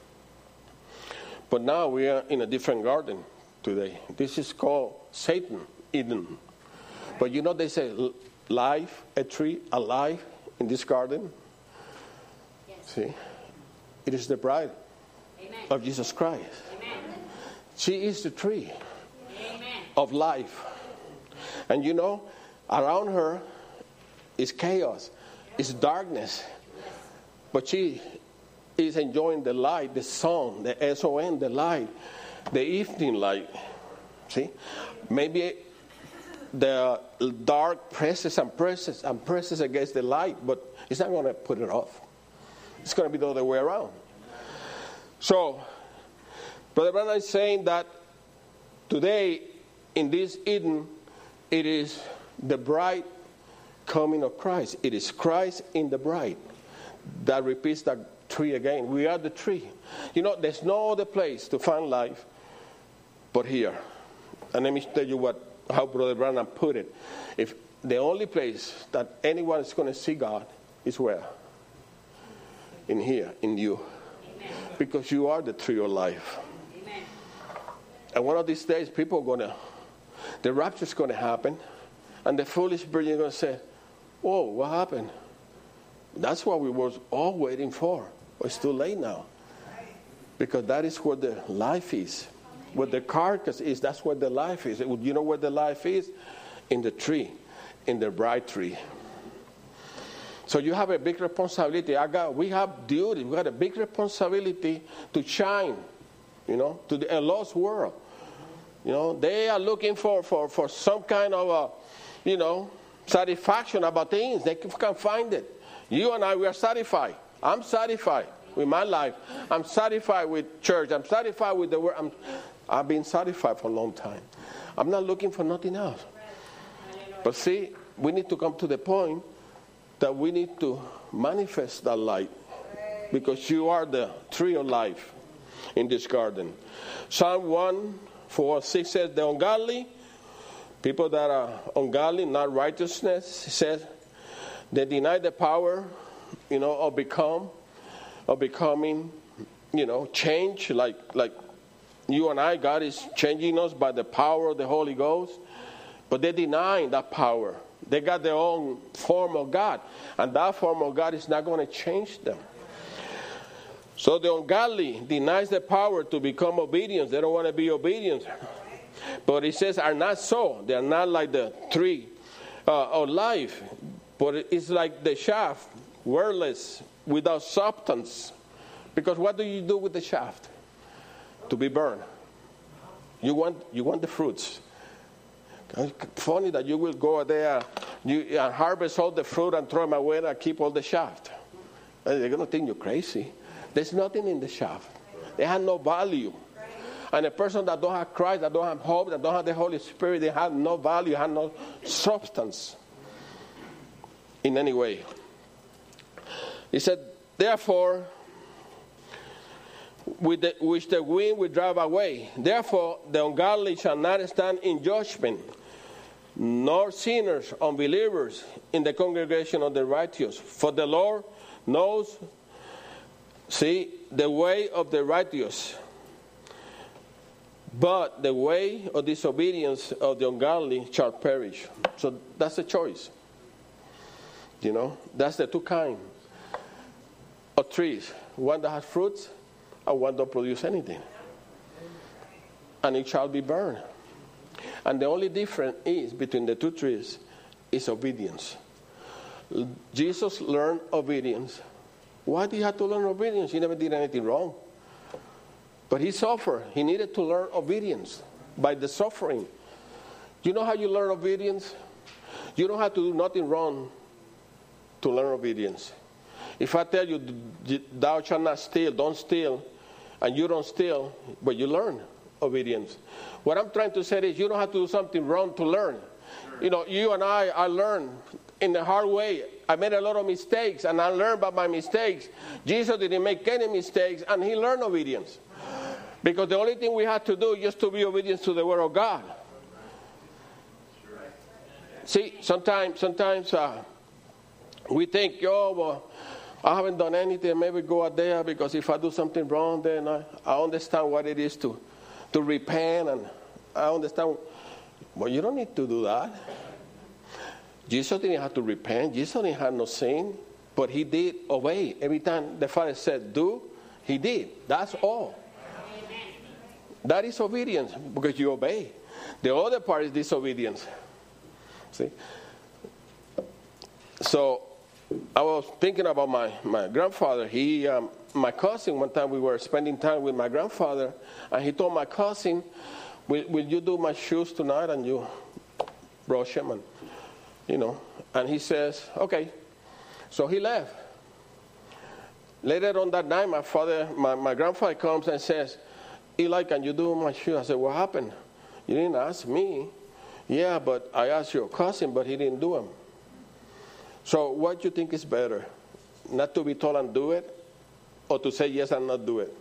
But now we are in a different garden today. This is called Satan, Eden. But you know they say life, a tree, alive in this garden. Yes. See? It is the bride. Amen. Of Jesus Christ. Amen. She is the tree. Amen. Of life. And you know, around her is chaos, is darkness. But she is enjoying the light, the sun, the S O N, the light, the evening light. See? Maybe the dark presses and presses and presses against the light, but it's not going to put it off. It's going to be the other way around. So, Brother Branham is saying that today in this Eden, it is the bride coming of Christ. It is Christ in the bride. That repeats that tree again. We are the tree. You know, there's no other place to find life but here. And let me tell you what how Brother Branham put it. If the only place that anyone is going to see God is where? In here, in you. Amen. Because you are the tree of life. Amen. And one of these days, people are going to, the rapture is going to happen, and the foolish virgin is going to say, "Whoa, what happened?" That's what we were all waiting for. It's too late now. Because that is where the life is. Where the carcass is, that's where the life is. You know where the life is? In the tree. In the bright tree. So you have a big responsibility. I got, we have duty. We have a big responsibility to shine, you know, to the, a lost world. You know, they are looking for, for, for some kind of, a, you know, satisfaction about things. They can't find it. You and I, we are satisfied. I'm satisfied with my life. I'm satisfied with church. I'm satisfied with the word. I'm, I've been satisfied for a long time. I'm not looking for nothing else. But see, we need to come to the point that we need to manifest that light. Because you are the tree of life in this garden. Psalm one, four, six says, the ungodly, people that are ungodly, not righteousness, says, they deny the power, you know, of become, of becoming, you know, change. Like like you and I, God is changing us by the power of the Holy Ghost. But they deny that power. They got their own form of God. And that form of God is not going to change them. So the ungodly denies the power to become obedient. They don't want to be obedient. But it says are not so. They are not like the tree uh, of life. But it's like the shaft, worthless, without substance. Because what do you do with the shaft? To be burned. You want you want the fruits. It's funny that you will go there you, and harvest all the fruit and throw them away and keep all the shaft. They're going to think you're crazy. There's nothing in the shaft. They have no value. And a person that don't have Christ, that don't have hope, that don't have the Holy Spirit, they have no value, have no substance in any way. He said, therefore, with the, which the wind will drive away. Therefore, the ungodly shall not stand in judgment, nor sinners, unbelievers, in the congregation of the righteous. For the Lord knows, see, the way of the righteous, But the way of disobedience of the ungodly shall perish. So that's the choice. You know, that's the two kinds of trees. One that has fruits and one that produce anything. And it shall be burned. And the only difference is between the two trees is obedience. Jesus learned obedience. Why did he have to learn obedience? He never did anything wrong. But he suffered. He needed to learn obedience by the suffering. You know how you learn obedience? You don't have to do nothing wrong to learn obedience. If I tell you, thou shalt not steal, don't steal, and you don't steal, but you learn obedience. What I'm trying to say is you don't have to do something wrong to learn. You know, you and I, I learned in the hard way. I made a lot of mistakes, and I learned by my mistakes. Jesus didn't make any mistakes, and he learned obedience. Because the only thing we had to do is just to be obedient to the Word of God. See, sometimes, sometimes uh, we think, oh, well, I haven't done anything. Maybe go out there because if I do something wrong, then I, I understand what it is to, to repent, and I understand. Well, you don't need to do that. Jesus didn't have to repent. Jesus didn't have no sin, but he did obey. Every time the Father said do, he did. That's all. That is obedience because you obey. The other part is disobedience. See? So I was thinking about my, my grandfather. He, um, my cousin, one time we were spending time with my grandfather, and he told my cousin, will, will you do my shoes tonight? And you brush them, and, you know. And he says, okay. So he left. Later on that night, my father, my, my grandfather comes and says, Eli, can you do my shoes? I said, what happened? You didn't ask me. Yeah, but I asked your cousin, but he didn't do them. So what do you think is better? Not to be told and do it, or to say yes and not do it?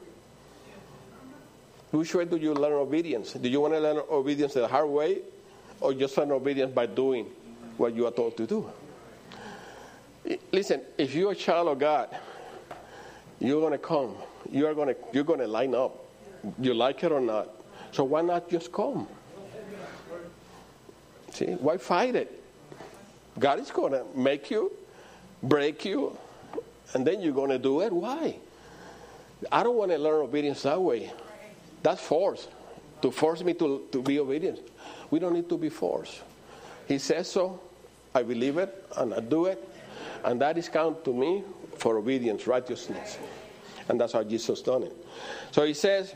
Which way do you learn obedience? Do you want to learn obedience the hard way, or just learn obedience by doing what you are told to do? Listen, if you're a child of God, you're going to come. You're going to you're going to line up. You like it or not. So why not just come? See, why fight it? God is going to make you, break you, and then you're going to do it. Why? I don't want to learn obedience that way. That's force. To force me to, to be obedient. We don't need to be forced. He says so. I believe it, and I do it. And that is counted to me for obedience, righteousness. And that's how Jesus done it. So he says,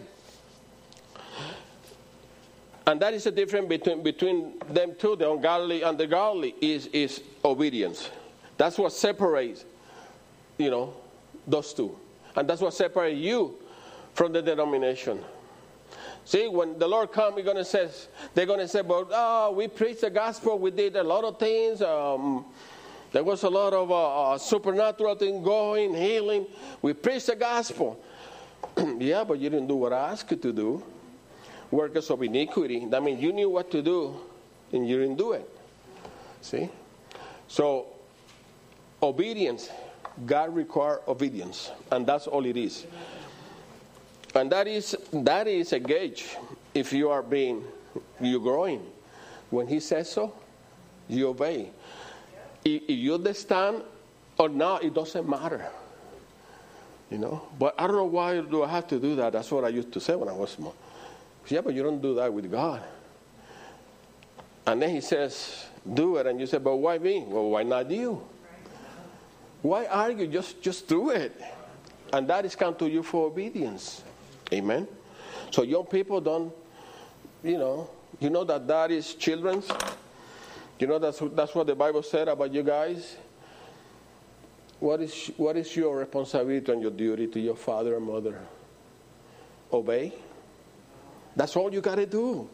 and that is the difference between, between them two, the ungodly and the godly, is, is obedience. That's what separates, you know, those two. And that's what separates you from the denomination. See, when the Lord comes, he's gonna say, they're going to say, but, oh, we preached the gospel, we did a lot of things, um, there was a lot of uh, uh, supernatural things going, healing. We preached the gospel. Yeah, but you didn't do what I asked you to do. Workers of iniquity. That means you knew what to do, and you didn't do it. See? So, obedience. God requires obedience. And that's all it is. And that is that is a gauge. If you are being, you're growing. When he says so, you obey. If you understand or not, it doesn't matter. You know? But I don't know why do I have to do that. That's what I used to say when I was small. Yeah, but you don't do that with God. And then he says, do it. And you say, but why me? Well, why not you? Why argue? Just, just do it. And that is come to you for obedience. Amen? So young people don't, you know, you know that that is children's. You know that's, that's what the Bible said about you guys. What is, what is your responsibility and your duty to your father and mother? Obey. That's all you got to do.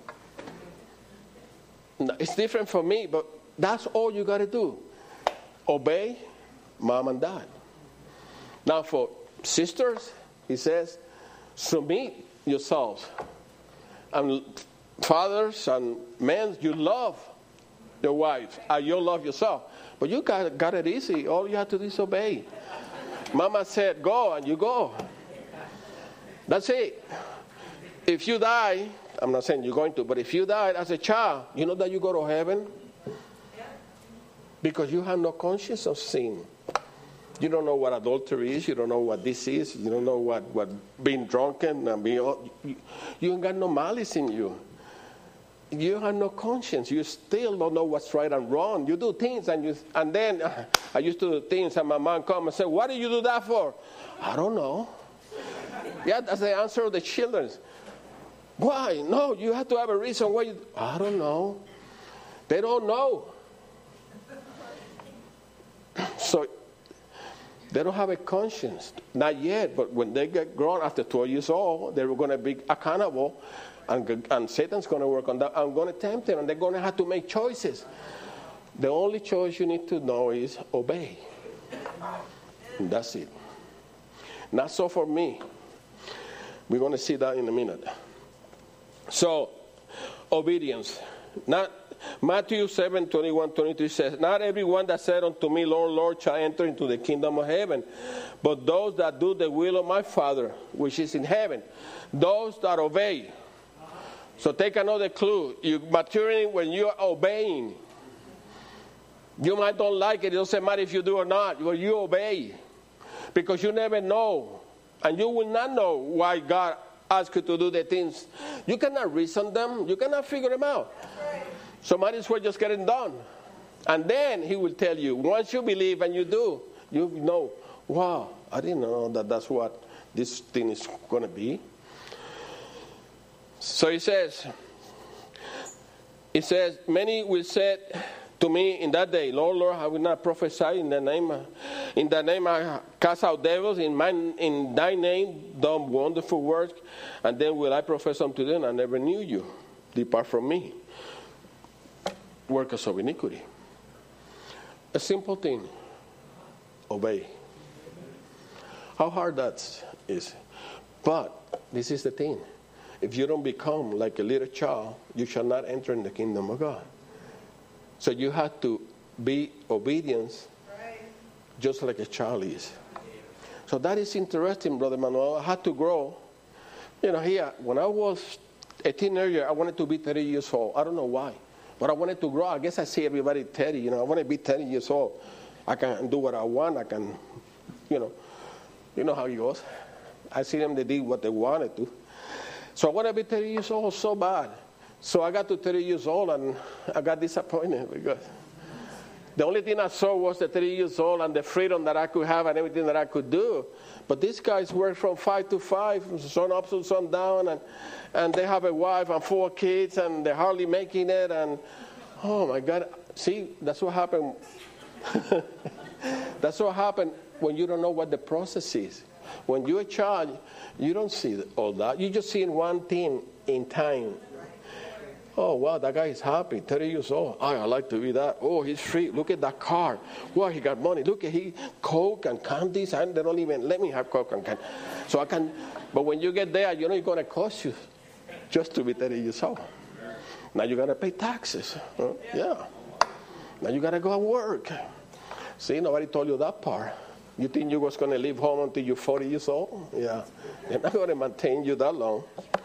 It's different for me, but that's all you got to do. Obey mom and dad. Now for sisters, he says, submit yourselves. And fathers and men, you love your wife, and you love yourself. But you got, got it easy. All you have to do is obey. Mama said go, and you go. That's it. if you die, I'm not saying you're going to, but if you died as a child, you know that you go to heaven? Because you have no conscience of sin. You don't know what adultery is. You don't know what this is. You don't know what, what being drunken and being. You, you ain't got no malice in you. You have no conscience. You still don't know what's right and wrong. You do things and you and then uh, I used to do things and my mom come and say, "What do you do that for?" I don't know. Yeah, that's the answer of the children. Why? No, you have to have a reason why you. I don't know. They don't know. So they don't have a conscience. Not yet, but when they get grown after twelve years old, they're going to be accountable, and, and Satan's going to work on that. I'm going to tempt them, and they're going to have to make choices. The only choice you need to know is obey. And that's it. Not so for me. We're going to see that in a minute. So, obedience. Not Matthew seven, twenty-one, twenty-three says, "Not everyone that said unto me, Lord, Lord, shall enter into the kingdom of heaven, but those that do the will of my Father, which is in heaven." Those that obey. So take another clue. You're maturing when you're obeying. You might don't like it. It doesn't matter if you do or not. But you obey. Because you never know. And you will not know why God asked you to do the things. You cannot reason them. You cannot figure them out. So might as well just get it done. And then he will tell you, once you believe and you do, you know, wow, I didn't know that that's what this thing is going to be. So he says, he says, many will say to me in that day, Lord, Lord, I will not prophesy in the name, in the name I cast out devils, in my, in thy name done wonderful works, and then will I profess unto them, I never knew you. Depart from me, workers of iniquity. A simple thing, obey. How hard that is. But this is the thing. If you don't become like a little child, you shall not enter in the kingdom of God. So you have to be obedient just like a child is. So that is interesting, Brother Manuel. I had to grow. You know, here, when I was a teenager, I wanted to be thirty years old. I don't know why. But I wanted to grow. I guess I see everybody thirty. You know, I want to be thirty years old. I can do what I want. I can, you know, you know how it goes. I see them, they did what they wanted to. So I want to be thirty years old so bad. So I got to thirty years old and I got disappointed because the only thing I saw was the thirty years old and the freedom that I could have and everything that I could do. But these guys work from five to five, sun up to sun down, and, and they have a wife and four kids and they're hardly making it. And oh my God, see, that's what happened. That's what happened when you don't know what the process is. When you're a child, you don't see all that. You just see one thing in time. Oh, wow, that guy is happy, thirty years old. Oh, I like to be that. Oh, he's free. Look at that car. Wow, he got money. Look at he Coke and candies. And they don't even let me have Coke and candy. So I can, but when you get there, you know it's going to cost you just to be thirty years old. Now you got to pay taxes. Huh? Yeah. Now you got to go and work. See, nobody told you that part. You think you was going to leave home until you're forty years old? Yeah. They're not going to maintain you that long.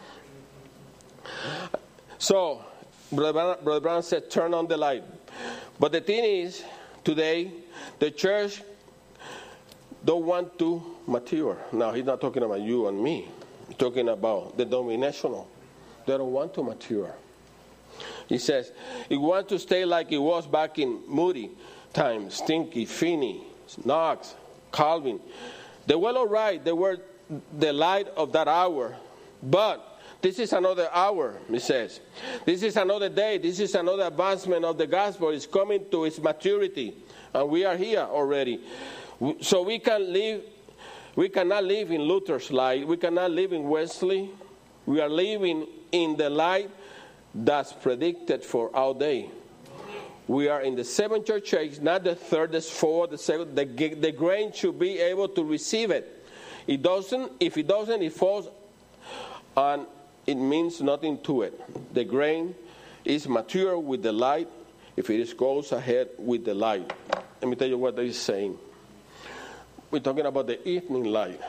So, Brother Brown said, turn on the light. But the thing is, today, the church don't want to mature. Now, he's not talking about you and me. He's talking about the denominational. They don't want to mature. He says, it wants to stay like it was back in Moody times, Stinky, Finney, Knox, Calvin. They were all right. They were the light of that hour. But this is another hour, he says. This is another day. This is another advancement of the gospel. It's coming to its maturity. And we are here already. So we can live, we cannot live in Luther's light. We cannot live in Wesley. We are living in the light that's predicted for our day. We are in the seventh church age, not the third, the fourth, the seventh. The, the grain should be able to receive it. It doesn't. If it doesn't, it falls on. It means nothing to it. The grain is mature with the light if it goes ahead with the light. Let me tell you what that is saying. We're talking about the evening light.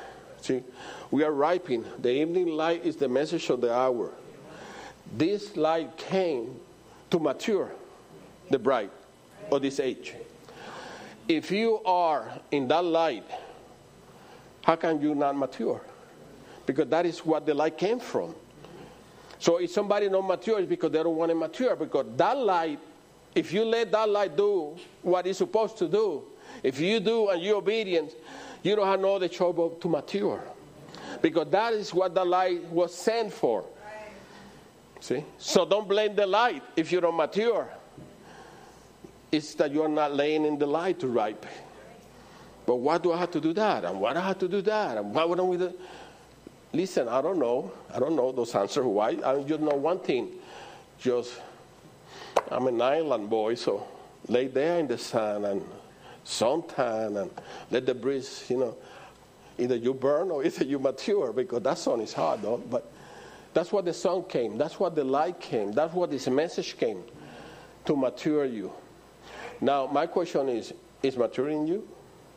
See, we are ripening. The evening light is the message of the hour. This light came to mature the bride of this age. If you are in that light, how can you not mature? Because that is what the light came from. So if somebody not mature, it's because they don't want to mature. Because that light, if you let that light do what it's supposed to do, if you do and you're obedient, you don't have no other choice but to mature. Because that is what the light was sent for. See? So don't blame the light if you don't mature. It's that you're not laying in the light to ripe. But why do I have to do that? And why do I have to do that? And why wouldn't we do? Listen, I don't know. I don't know those answers. Why? I just know one thing. Just, I'm an island boy, so lay there in the sun and suntan and let the breeze, you know, either you burn or either you mature, because that sun is hard, though. But that's what the sun came. That's what the light came. That's what this message came, to mature you. Now, my question is, is maturing you?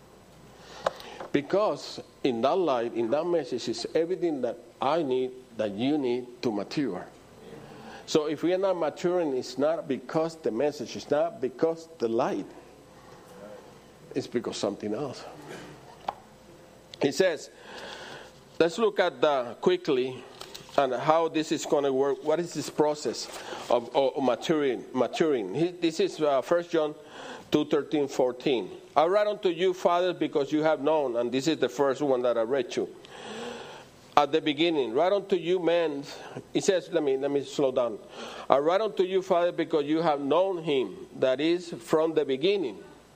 Because in that light, in that message, is everything that I need, that you need to mature. So if we are not maturing, it's not because the message, it's not because the light. It's because something else. He says, let's look at the, quickly and how this is going to work. What is this process of, of maturing? Maturing. He, this is uh, First John two, thirteen, fourteen. I write unto you, fathers, because you have known, and this is the first one that I read you. At the beginning, write unto you, men. He says, let me let me slow down. I write unto you, Father, because you have known him, that is, from the beginning.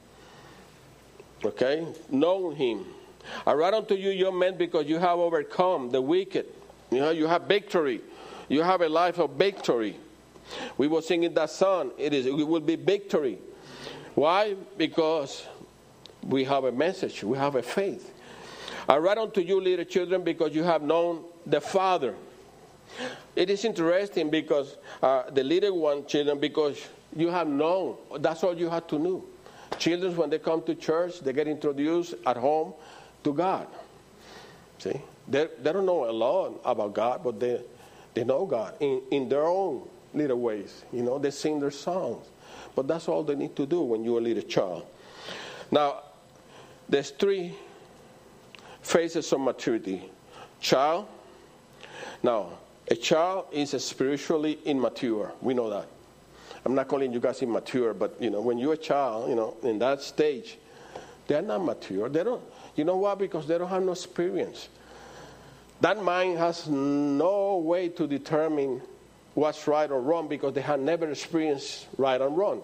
Okay? Known him. I write unto you, young men, because you have overcome the wicked. You know, you have victory. You have a life of victory. We were singing that song. It is. It will be victory. Why? Because we have a message. We have a faith. I write unto you, little children, because you have known the Father. It is interesting because uh, the little one, children, because you have known. That's all you have to know. Children, when they come to church, they get introduced at home to God. See? They, they don't know a lot about God, but they, they know God in, in their own little ways. You know, they sing their songs. But that's all they need to do when you're a little child. Now, there's three phases of maturity. Child. Now, a child is spiritually immature. We know that. I'm not calling you guys immature, but, you know, when you're a child, you know, in that stage, they're not mature. They don't. You know why? Because they don't have no experience. That mind has no way to determine what's right or wrong because they have never experienced right and wrong.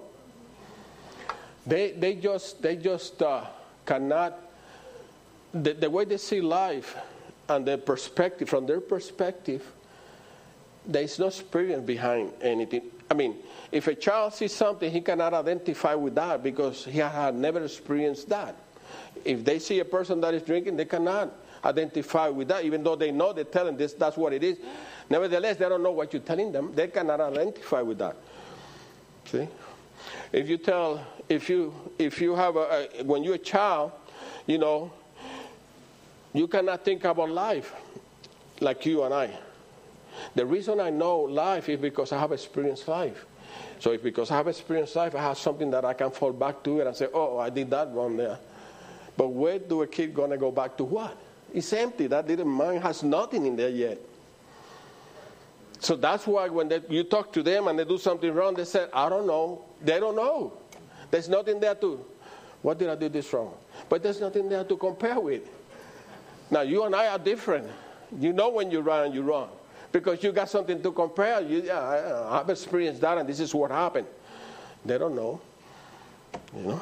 They they just they just uh, cannot. The, the way they see life and their perspective, from their perspective, there is no experience behind anything. I mean, if a child sees something, he cannot identify with that because he has never experienced that. If they see a person that is drinking, they cannot identify with that, even though they know they're telling this, that's what it is. Nevertheless, they don't know what you're telling them. They cannot identify with that. See? If you tell, if you if you have a, a when you're a child, you know, you cannot think about life like you and I. The reason I know life is because I have experienced life. So if because I have experienced life, I have something that I can fall back to it and say, oh, I did that wrong there. But where do a kid going to go back to what? It's empty. That little mind has nothing in there yet. So that's why when they, you talk to them and they do something wrong, they say, I don't know. They don't know. There's nothing there to, what did I do this wrong? But there's nothing there to compare with. Now, you and I are different. You know when you're right and you're wrong. Because you got something to compare. You, yeah, I, I've experienced that and this is what happened. They don't know. You know.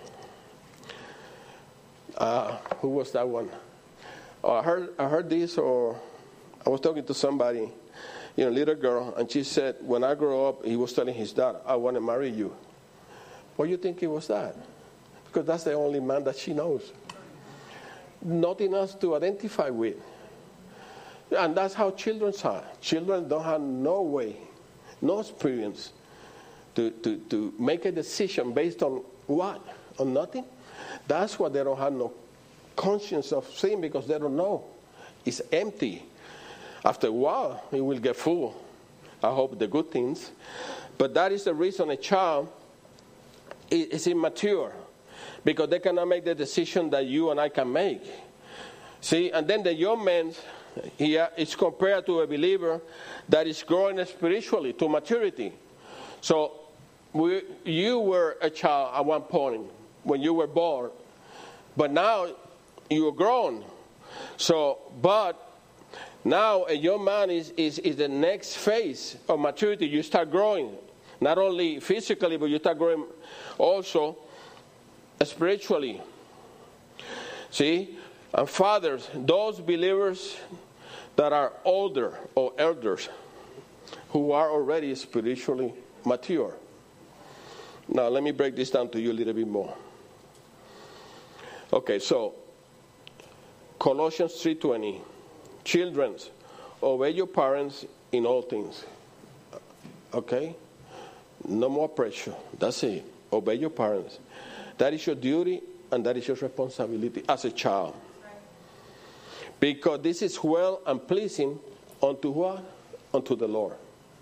Uh, who was that one? Oh, I heard I heard this, or I was talking to somebody, you know, little girl, and she said, when I grow up, he was telling his dad, I want to marry you. Why do you think it was that? Because that's the only man that she knows. Nothing else to identify with. And that's how children are. Children don't have no way, no experience to, to, to make a decision based on what? On nothing? That's why they don't have no conscience of sin, because they don't know. is empty. After a while, it will get full. I hope the good things. But that is the reason a child is immature, because they cannot make the decision that you and I can make. See, and then the young man here is compared to a believer that is growing spiritually to maturity. So we, you were a child at one point when you were born, but now you are grown. So, but now a young man is, is, is the next phase of maturity. You start growing, not only physically, but you start growing also spiritually. See? And fathers, those believers that are older or elders, who are already spiritually mature. Now, let me break this down to you a little bit more. Okay, so Colossians three twenty. Children, obey your parents in all things. Okay? No more pressure. That's it. Obey your parents. That is your duty and that is your responsibility as a child. Because this is well and pleasing unto what? Unto the Lord.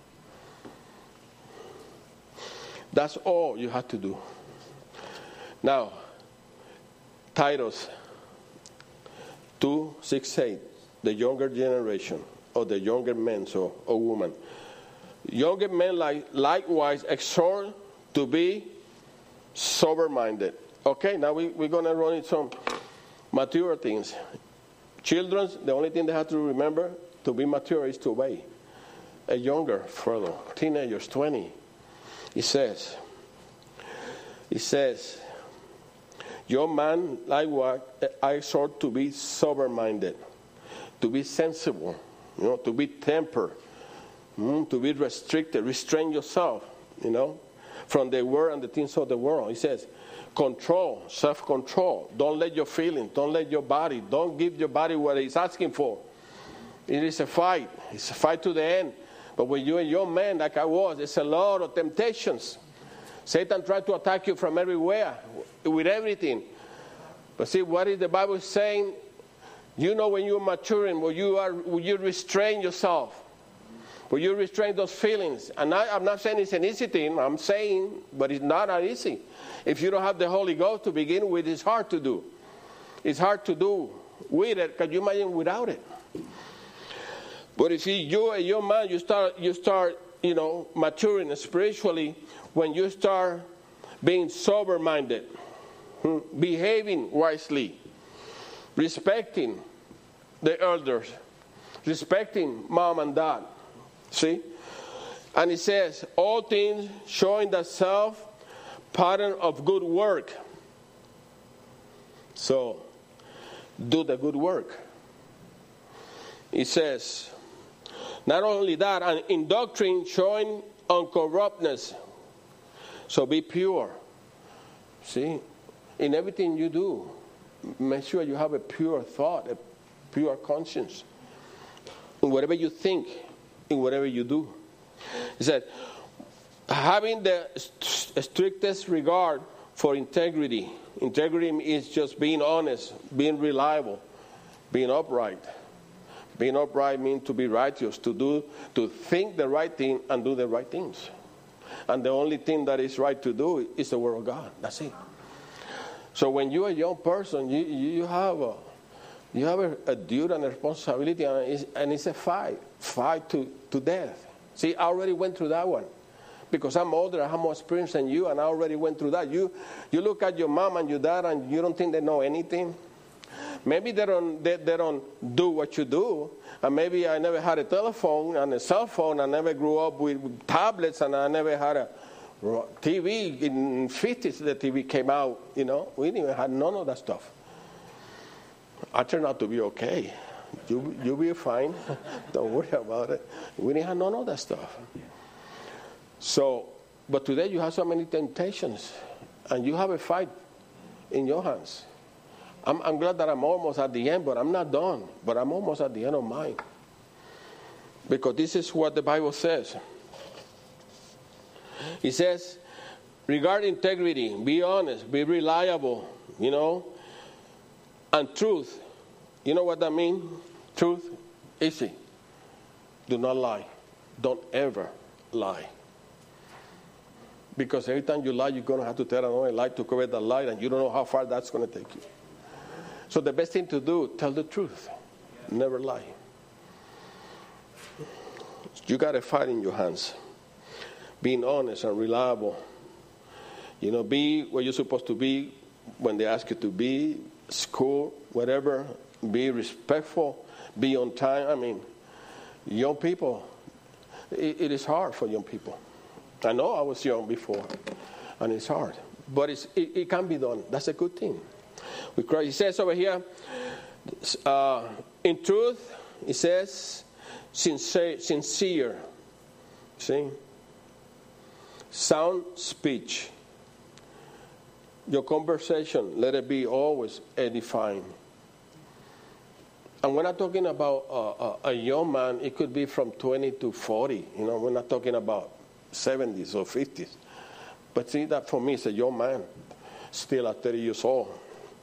That's all you have to do. Now, Titus two, six, eight, the younger generation, or the younger men or, or women. Younger men like, likewise exhort to be sober-minded. Okay, now we, we're going to run into some mature things. Children, the only thing they have to remember to be mature is to obey. A younger fellow, teenagers, twenty, he says, he says, young man, likewise, I exhort to be sober-minded, to be sensible, you know, to be tempered, mm, to be restricted, restrain yourself, you know, from the world and the things of the world. He says, control, self-control. Don't let your feelings, don't let your body, don't give your body what it's asking for. It is a fight. It's a fight to the end. But when you're a young man like I was, there's a lot of temptations. Satan tried to attack you from everywhere, with everything. But see, what is the Bible saying? You know when you're maturing, when you are, when you restrain yourself, when you restrain those feelings. And I, I'm not saying it's an easy thing. I'm saying, but it's not that easy. If you don't have the Holy Ghost to begin with, it's hard to do. It's hard to do with it, because you imagine without it. But if you're a young man, you start, you start, you know, maturing spiritually when you start being sober-minded, hmm, behaving wisely, respecting the elders, respecting mom and dad. See? And it says, all things showing the self pattern of good work. So, do the good work. It says, not only that, and in doctrine showing uncorruptness. So be pure. See? In everything you do, make sure you have a pure thought, a pure conscience. In whatever you think, in whatever you do. He said, having the st- strictest regard for integrity. Integrity is just being honest, being reliable, being upright. Being upright means to be righteous, to do, to think the right thing and do the right things. And the only thing that is right to do is the Word of God. That's it. So when you're a young person, you, you have a you have a, a duty and a responsibility, and it's, and it's a fight, fight to, to death. See, I already went through that one. Because I'm older, I have more experience than you, and I already went through that. You you look at your mom and your dad, and you don't think they know anything. Maybe they don't they, they don't do what you do. And maybe I never had a telephone and a cell phone. I never grew up with tablets, and I never had a T V. In the fifties, the T V came out, you know. We didn't even have none of that stuff. I turned out to be okay. You, you'll be fine. Don't worry about it. We didn't have none of that stuff. So, but today you have so many temptations, and you have a fight in your hands. I'm, I'm glad that I'm almost at the end, but I'm not done. But I'm almost at the end of mine. Because this is what the Bible says. It says, regard integrity, be honest, be reliable, you know, and truth. You know what that means? Truth, easy. Do not lie. Don't ever lie. Because every time you lie, you're going to have to tell another lie to cover that lie, and you don't know how far that's going to take you. So the best thing to do, tell the truth. Never lie. You got a fight in your hands. Being honest and reliable. You know, be where you're supposed to be when they ask you to be, school, whatever. Be respectful. Be on time. I mean, young people, it, it is hard for young people. I know I was young before, and it's hard. But it's, it, it can be done. That's a good thing. With Christ, he says over here, uh, in truth, he says, sincere, sincere. See? Sound speech. Your conversation, let it be always edifying. And we're not talking about uh, a, a young man. It could be from twenty to forty. You know, we're not talking about seventies or fifties. But see, that for me is a young man, still at thirty years old.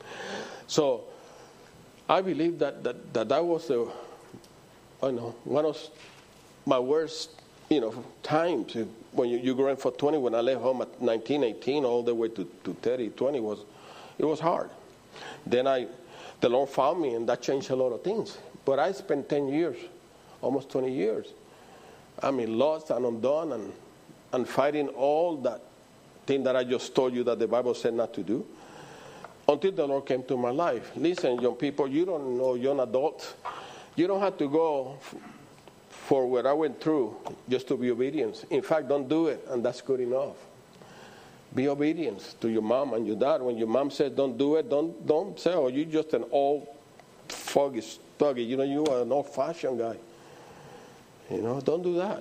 So I believe that that, that, that was the, I know, one of my worst, you know, times. When you, you're growing for twenty, when I left home at nineteen, eighteen, all the way to, to thirty, twenty, was, it was hard. Then I, the Lord found me, and that changed a lot of things. But I spent ten years, almost twenty years, I mean, lost and undone, and, and fighting all that thing that I just told you that the Bible said not to do, until the Lord came to my life. Listen, young people, you don't know, young adults, you don't have to go f- for what I went through just to be obedient. In fact, don't do it, and that's good enough. Be obedient to your mom and your dad. When your mom says don't do it, don't don't say, oh, you're just an old foggy, stuggy. You know, you are an old-fashioned guy. You know, don't do that.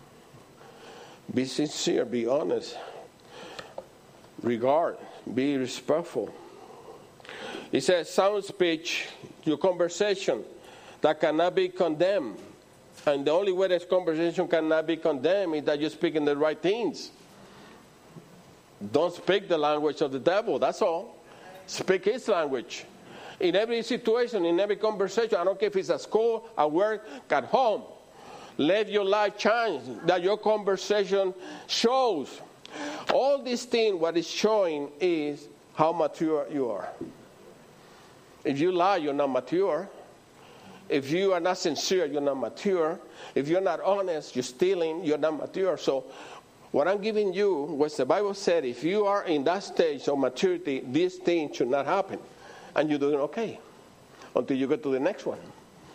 Be sincere, be honest. Regard, be respectful. It says, sound speech, your conversation that cannot be condemned. And the only way that conversation cannot be condemned is that you're speaking the right things. Don't speak the language of the devil, that's all. Speak his language. In every situation, in every conversation, I don't care if it's at school, at work, at home. Let your life change, that your conversation shows. All these things, what it's showing is how mature you are. If you lie, you're not mature. If you are not sincere, you're not mature. If you're not honest, you're stealing, you're not mature. So what I'm giving you, what the Bible said, if you are in that stage of maturity, these things should not happen. And you're doing okay until you get to the next one.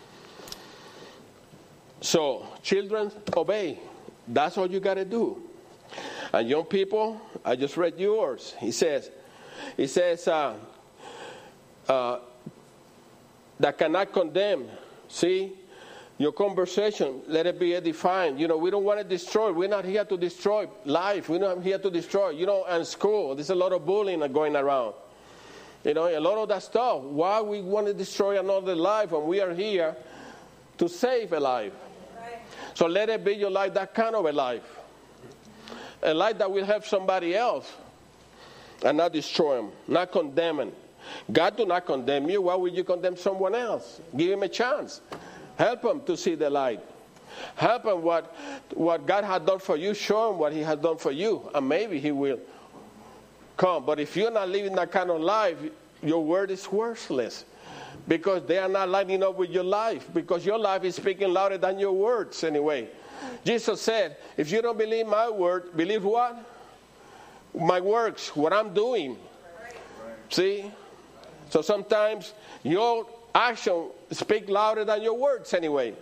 So, children, obey. That's all you got to do. And young people, I just read yours. He says, he says, uh, uh, that cannot condemn. See, your conversation, let it be edifying. You know, we don't want to destroy. We're not here to destroy life. We're not here to destroy. You know, in school, there's a lot of bullying going around. You know, a lot of that stuff. Why we want to destroy another life when we are here to save a life? Right. So let it be your life, that kind of a life. A life that will help somebody else and not destroy them, not condemn them. God do not condemn you. Why would you condemn someone else? Give him a chance. Help him to see the light. Help him what, what God had done for you. Show him what he has done for you. And maybe he will come. But if you're not living that kind of life, your word is worthless. Because they are not lining up with your life. Because your life is speaking louder than your words anyway. Jesus said, if you don't believe my word, believe what? My works, what I'm doing. See? So sometimes your action speak louder than your words anyway.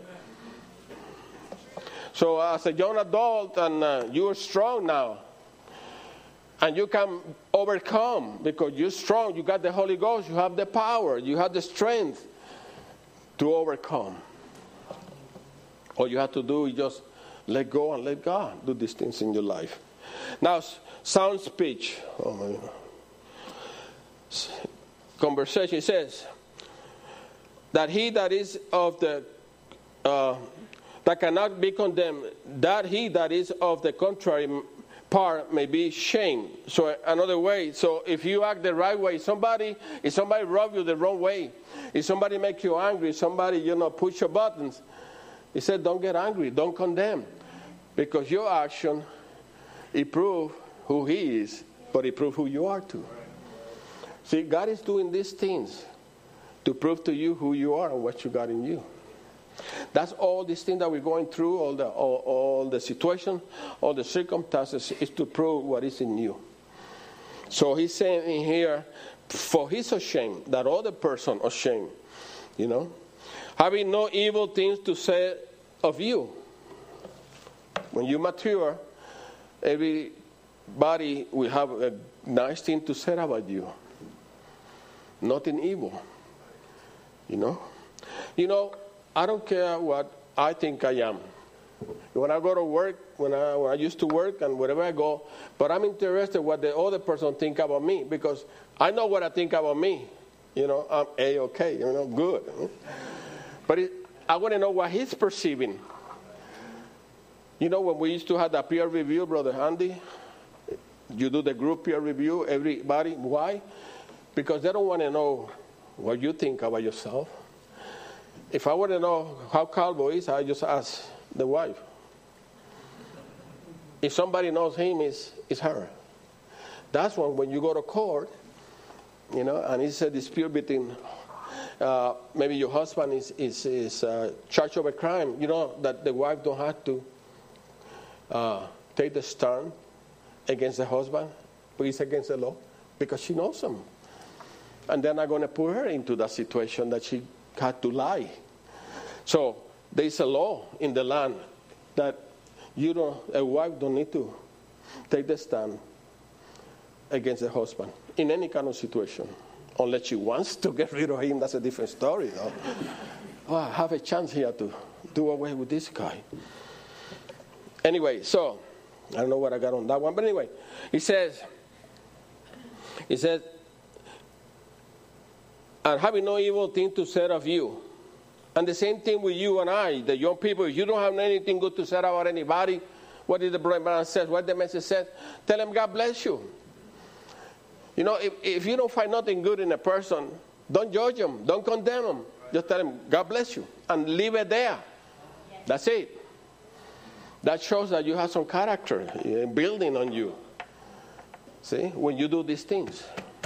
So as a young adult, and uh, you're strong now, and you can overcome because you're strong. You got the Holy Ghost. You have the power. You have the strength to overcome. All you have to do is just let go and let God do these things in your life. Now, sound speech. Oh my God. Conversation says that he that is of the uh, that cannot be condemned, that he that is of the contrary part may be shame. So another way, so if you act the right way, somebody, if somebody rub you the wrong way, if somebody make you angry, somebody, you know, push your buttons, he said, don't get angry, don't condemn. Because your action, it proves who he is, but it proves who you are too. See, God is doing these things to prove to you who you are and what you got in you. That's all these things that we're going through, all the all, all the situation, all the circumstances, is to prove what is in you. So he's saying in here, for he's ashamed, that other person ashamed, you know, having no evil things to say of you. When you mature, everybody will have a nice thing to say about you. Nothing evil, you know. You know, I don't care what I think I am. When I go to work, when I, when I used to work and wherever I go, but I'm interested what the other person think about me, because I know what I think about me. You know, I'm A-okay, you know, good. But it, I want to know what he's perceiving. You know, when we used to have the peer review, Brother Andy, you do the group peer review, everybody. Why? Because they don't want to know what you think about yourself. If I want to know how Calvo is, I just ask the wife. If somebody knows him, it's, it's her. That's when, when you go to court, you know, and it's a dispute between, uh, maybe your husband is, is, is uh, charged of a crime, you know, that the wife don't have to uh, take the stand against the husband, but it's against the law, because she knows him. And they're not going to put her into that situation that she had to lie. So there's a law in the land that you don't, a wife don't need to take the stand against the husband in any kind of situation, unless she wants to get rid of him. That's a different story, though. Oh, I have a chance here to do away with this guy. Anyway, so I don't know what I got on that one, but anyway, he says, he says, and having no evil thing to say of you. And the same thing with you and I, the young people. If you don't have anything good to say about anybody, what did the brother says? What the message says? Tell them God bless you. You know, if, if you don't find nothing good in a person, don't judge them, don't condemn them. Just tell them God bless you and leave it there. That's it. That shows that you have some character building on you. See, when you do these things.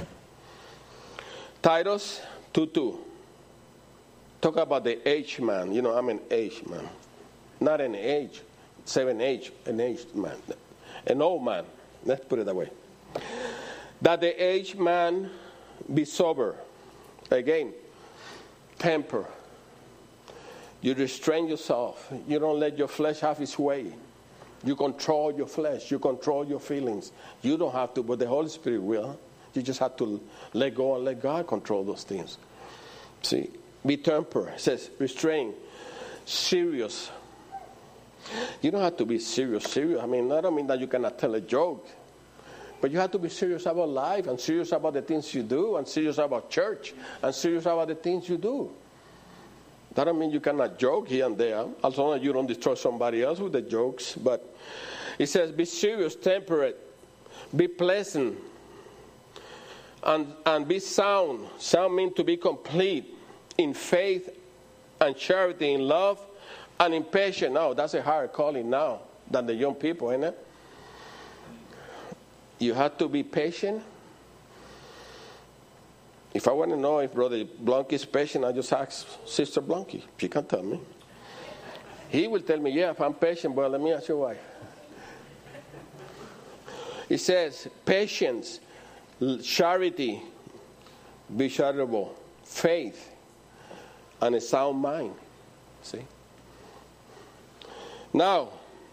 Titus two two. Talk about the aged man. You know, I'm an aged man. Not an age. Seven age. An aged man. An old man. Let's put it that way. That the aged man be sober. Again, temper. You restrain yourself. You don't let your flesh have its way. You control your flesh. You control your feelings. You don't have to, but the Holy Spirit will. You just have to let go and let God control those things. See, be temper. It says restrain. Serious. You don't have to be serious, serious. I mean, I don't mean that you cannot tell a joke. But you have to be serious about life and serious about the things you do and serious about church and serious about the things you do. That don't mean you cannot joke here and there, as long as you don't destroy somebody else with the jokes. But it says be serious, temperate, be pleasant, and, and be sound. Sound means to be complete in faith and charity, in love and in patience. Now, that's a higher calling now than the young people, isn't it? You have to be patient. If I want to know if Brother Blanky is patient, I just ask Sister Blanky. She can tell me. He will tell me, yeah, if I'm patient, but let me ask your wife. It says, patience, charity, be charitable, faith, and a sound mind. See? Now,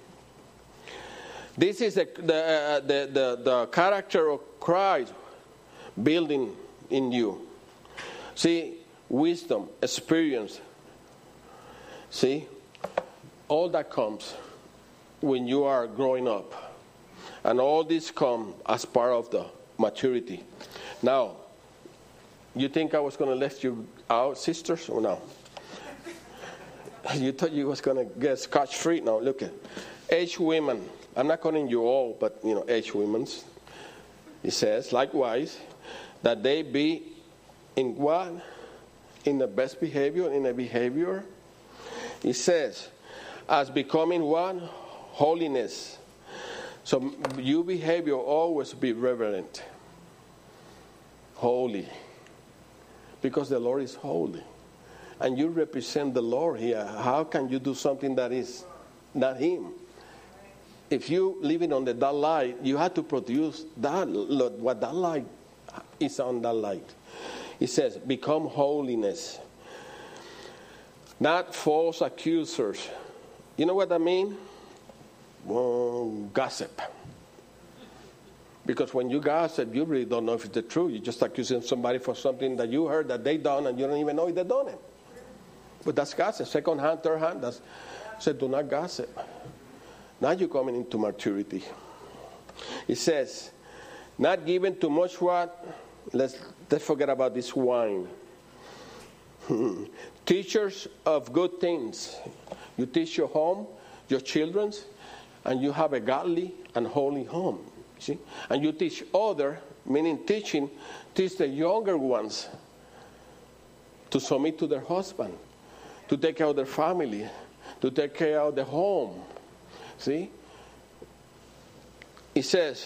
this is the, the, uh, the, the, the character of Christ building in you. See, wisdom, experience. See, all that comes when you are growing up. And all this comes as part of the maturity. Now, you think I was going to let you out, sisters, or no? You thought you was going to get scotch-free? No, look at aged women. I'm not calling you all, but, you know, aged women. He says, likewise, that they be in what? In the best behavior, in a behavior. He says, as becoming what? Holiness. So your behavior always be reverent, holy, because the Lord is holy. And you represent the Lord here. How can you do something that is not Him? If you living under that light, you have to produce that, what that light is on that light. It says, become holiness. Not false accusers. You know what I mean? Well, gossip. Because when you gossip, you really don't know if it's the truth. You're just accusing somebody for something that you heard that they done, and you don't even know if they done it. But that's gossip. Second hand, third hand. That's said, do not gossip. Now you're coming into maturity. It says, not given too much what? Let's, let's forget about this wine. Teachers of good things. You teach your home, your children, and you have a godly and holy home. See? And you teach other, meaning teaching, teach the younger ones to submit to their husband, to take care of their family, to take care of the home. See? It says,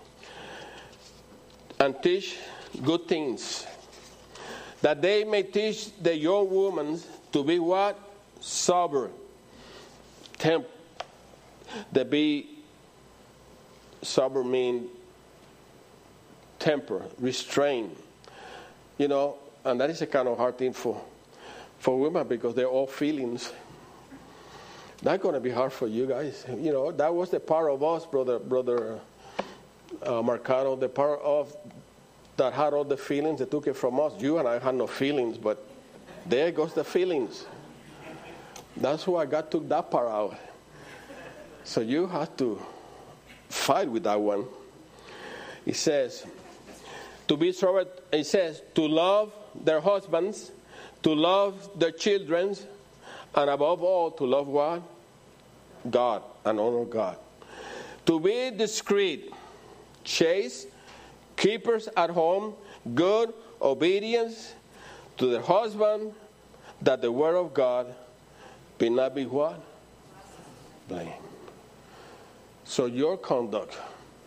and teach good things, that they may teach the young women to be what? Sober. Temp. They be sober mean temper, restraint. You know, and that is a kind of hard thing for, for women because they're all feelings. That's going to be hard for you guys. You know, that was the part of us, brother, brother uh, Mercado, the part of that had all the feelings. They took it from us. You and I had no feelings, but there goes the feelings. That's why God took that part out. So you have to fight with that one. It says, to be sober, it says, to love their husbands, to love their children, and above all, to love what? God, and honor God. To be discreet, chaste, keepers at home, good, obedience to the husband, that the word of God be not be what? Blame. So your conduct,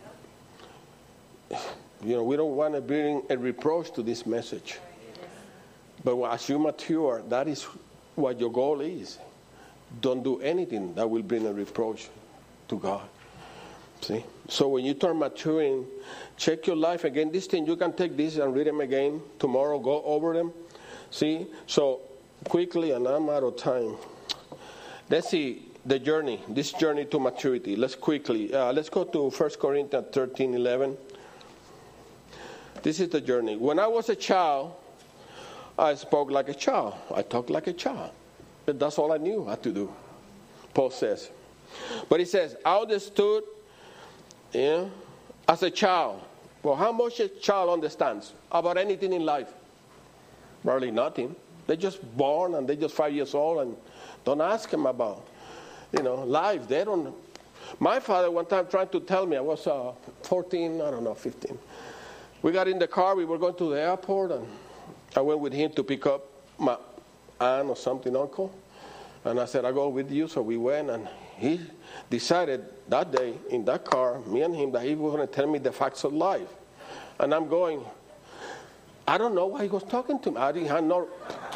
you know, we don't want to bring a reproach to this message. But as you mature, that is what your goal is. Don't do anything that will bring a reproach to God. See? So when you turn maturing, check your life again. This thing, you can take this and read them again tomorrow, go over them. See? So quickly, and I'm out of time. Let's see the journey, this journey to maturity. Let's quickly, uh, let's go to First Corinthians thirteen eleven. This is the journey. When I was a child, I spoke like a child. I talked like a child. But that's all I knew how to do, Paul says. But he says, I understood, yeah, as a child. Well, how much a child understands about anything in life? Barely nothing. They're just born and they're just five years old, and don't ask them about, you know, life. They don't. My father one time tried to tell me, I was uh, fourteen, I don't know, fifteen. We got in the car, we were going to the airport, and I went with him to pick up my aunt or something, uncle. And I said, I'll go with you. So we went, and he decided that day in that car, me and him, that he was going to tell me the facts of life. And I'm going, I don't know why he was talking to me. I didn't have no...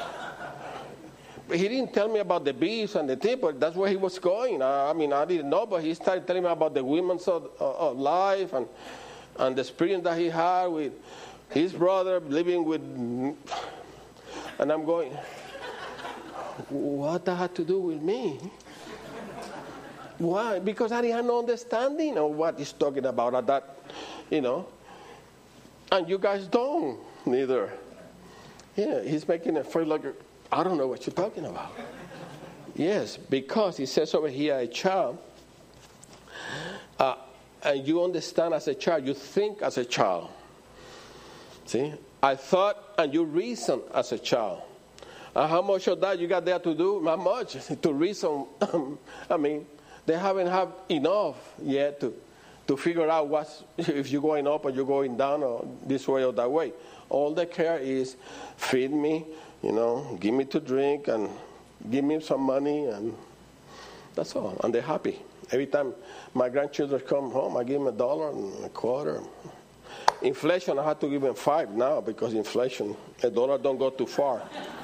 He didn't tell me about the bees and the thing, but that's where he was going. I, I mean, I didn't know, but he started telling me about the women's of, of life and and the experience that he had with his brother living with... And I'm going, what that had to do with me? Why? Because I didn't have no understanding of what he's talking about at that, you know. And you guys don't, neither. Yeah, he's making it feel like, I don't know what you're talking about. Yes, because he says over here, a child, uh, and you understand as a child, you think as a child. See? I thought and you reason as a child. And how much of that you got there to do? Not much. To reason, I mean, They haven't had enough yet to, to figure out what's, if you're going up or you're going down or this way or that way. All they care is feed me, you know, give me to drink and give me some money, and that's all. And they're happy. Every time my grandchildren come home, I give them a dollar and a quarter. Inflation, I have to give them five now because inflation, a dollar don't go too far.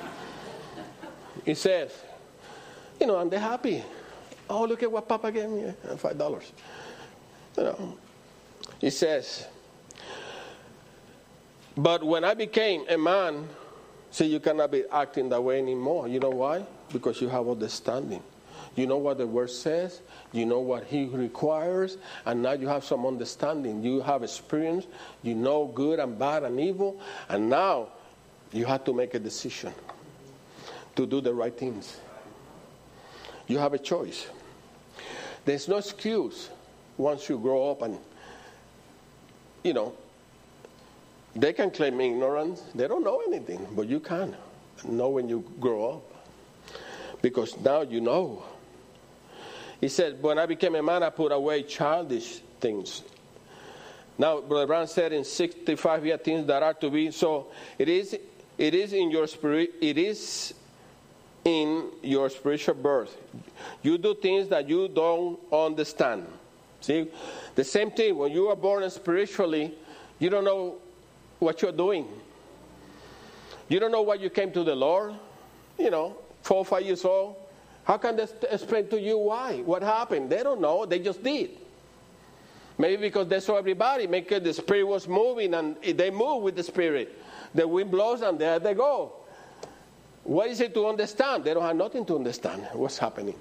He says, you know, and they're happy. Oh, look at what Papa gave me, five dollars. You know, he says, but when I became a man, see, you cannot be acting that way anymore. You know why? Because you have understanding. You know what the word says. You know what he requires. And now you have some understanding. You have experience. You know good and bad and evil. And now you have to make a decision to do the right things. You have a choice. There's no excuse once you grow up and, you know, they can claim ignorance. They don't know anything, but you can know when you grow up. Because now you know. He said, when I became a man, I put away childish things. Now, Brother Brown said in sixty-five year things that are to be. So it is it is in your spirit, it is in your spiritual birth. You do things that you don't understand. See? The same thing, when you are born spiritually, you don't know what you're doing. You don't know why you came to the Lord. You know, four or five years old. How can they explain to you why? What happened? They don't know. They just did. Maybe because they saw everybody. Maybe the Spirit was moving and they move with the Spirit. The wind blows and there they go. What is it to understand? They don't have nothing to understand what's happening.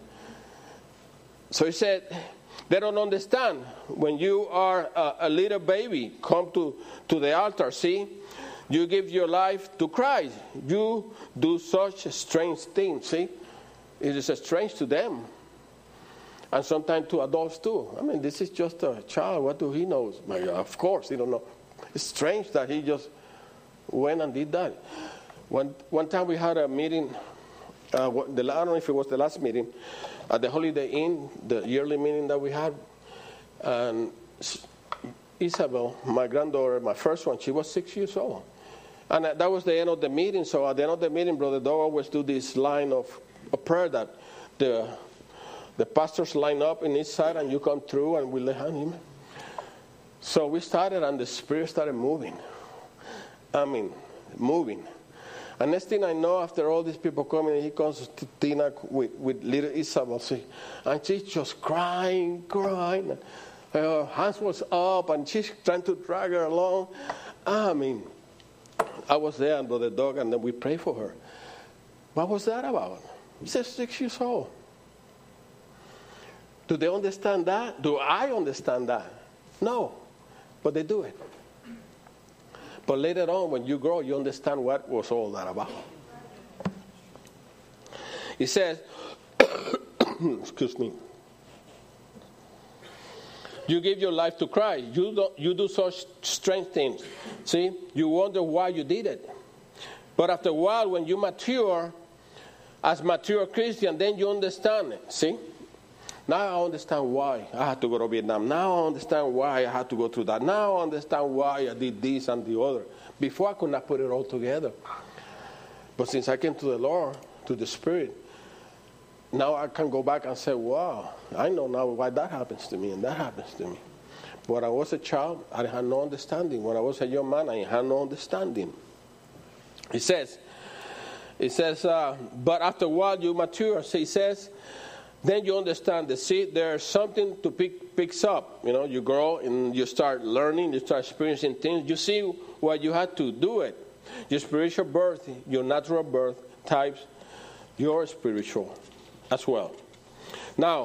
So he said, they don't understand. When you are a, a little baby, come to, to the altar, see? You give your life to Christ. You do such strange things, see? It is strange to them. And sometimes to adults too. I mean, this is just a child. What do he know? Of course, he don't know. It's strange that he just went and did that. One, one time we had a meeting, uh, the, I don't know if it was the last meeting, at the Holiday Inn, the yearly meeting that we had. And Isabel, my granddaughter, my first one, she was six years old. And that was the end of the meeting. So at the end of the meeting, Brother Doug always do this line of a prayer that the the pastors line up in each side and you come through and we lay hand him. So we started and the Spirit started moving. I mean, moving. And next thing I know, after all these people coming, he comes to Tina with, with little Isabel, see, and she's just crying, crying. Her hands was up and she's trying to drag her along. I mean, I was there and Brother Doug, and then we prayed for her. What was that about? He said six years old. Do they understand that? Do I understand that? No, but they do it. But later on, when you grow, you understand what was all that about. He says, excuse me, you give your life to Christ. You do, you do such strange things. See, you wonder why you did it. But after a while, when you mature, as mature Christian, then you understand it. See? Now I understand why I had to go to Vietnam. Now I understand why I had to go through that. Now I understand why I did this and the other. Before I could not put it all together. But since I came to the Lord, to the Spirit, now I can go back and say, wow, I know now why that happens to me and that happens to me. When I was a child, I had no understanding. When I was a young man, I had no understanding. He says, It says, uh, but after a while you mature. So he says, then you understand that, see, there's something to pick picks up. You know, you grow and you start learning, you start experiencing things. You see what you had to do it. Your spiritual birth, your natural birth types, your spiritual as well. Now,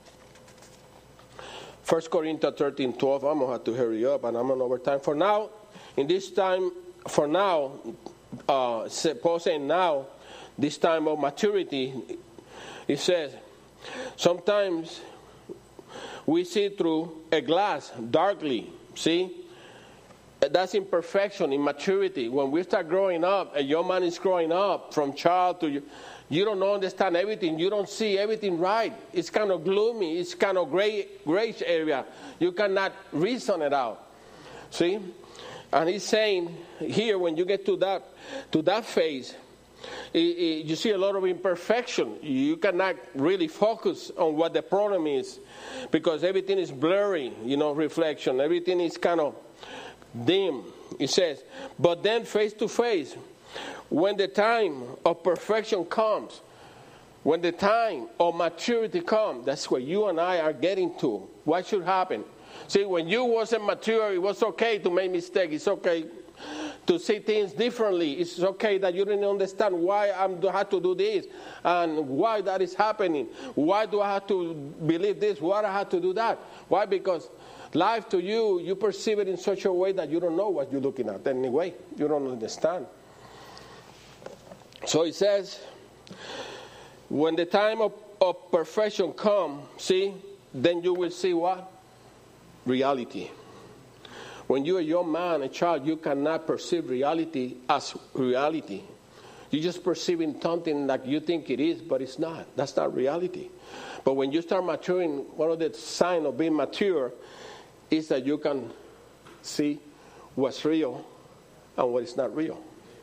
First Corinthians thirteen twelve, I'm going to have to hurry up and I'm on overtime. For now, in this time, for now, uh, Paul saying now, this time of maturity, he says, sometimes we see through a glass darkly, see? That's imperfection, immaturity. When we start growing up, a young man is growing up from child to, you don't understand everything. You don't see everything right. It's kind of gloomy. It's kind of gray, grayish area. You cannot reason it out. See? And he's saying here, when you get to that to that phase, it, it, you see a lot of imperfection. You cannot really focus on what the problem is, because everything is blurry, you know, reflection. Everything is kind of dim. It says, but then face to face, when the time of perfection comes, when the time of maturity comes, that's where you and I are getting to. What should happen? See, when you wasn't mature, it was okay to make mistakes. It's okay to see things differently. It's okay that you didn't understand why I have to do this and why that is happening. Why do I have to believe this? Why do I have to do that? Why? Because life to you, you perceive it in such a way that you don't know what you're looking at anyway. You don't understand. So it says, when the time of, of perfection comes, see, then you will see what? Reality. When you're a young man, a child, you cannot perceive reality as reality. You're just perceiving something like you think it is, but it's not. That's not reality. But when you start maturing, one of the signs of being mature is that you can see what's real and what is not real.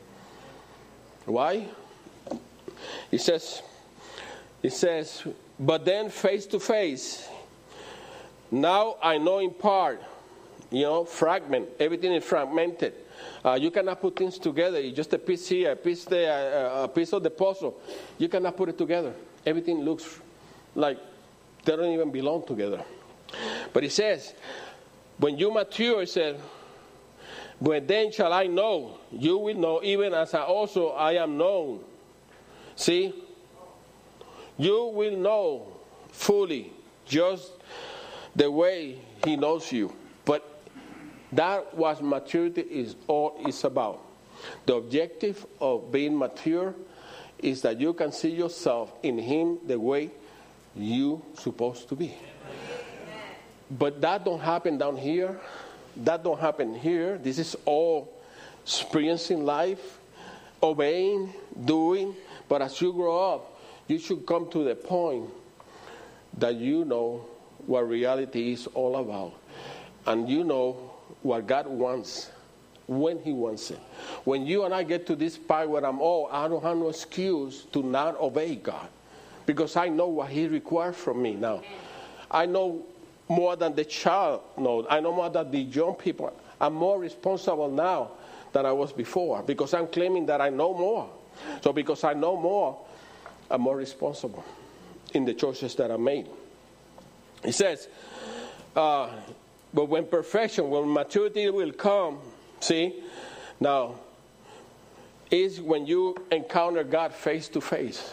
Why? It says, it says, but then face to face, now I know in part. You know, fragment. Everything is fragmented. Uh, you cannot put things together. It's just a piece here, a piece there, a, a piece of the puzzle. You cannot put it together. Everything looks like they don't even belong together. But it says, when you mature, it says, when then shall I know, you will know, even as I also I am known. See? You will know fully, just the way he knows you. But that what maturity is all is about. The objective of being mature is that you can see yourself in him the way you supposed to be. Amen. But that don't happen down here. That don't happen here. This is all experiencing life, obeying, doing. But as you grow up, you should come to the point that you know what reality is all about. And you know what God wants when he wants it. When you and I get to this part where I'm, oh, I don't have no excuse to not obey God, because I know what he requires from me now. I know more than the child knows. I know more than the young people. I'm more responsible now than I was before, because I'm claiming that I know more. So because I know more, I'm more responsible in the choices that I made. He says, uh, but when perfection, when maturity will come, see, now, is when you encounter God face to face.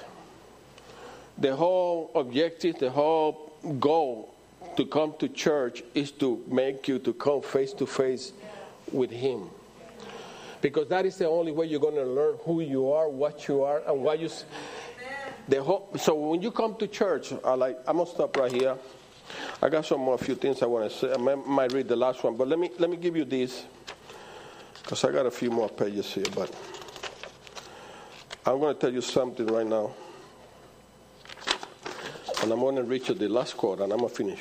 The whole objective, the whole goal to come to church is to make you to come face to face with him. Because that is the only way you're going to learn who you are, what you are, and why you. The whole, so when you come to church, I like, I'm going to stop right here. I got some more few things I want to say. I might read the last one, but let me let me give you these, because I got a few more pages here. But I'm going to tell you something right now, and I'm going to reach to the last quote, and I'm going to finish.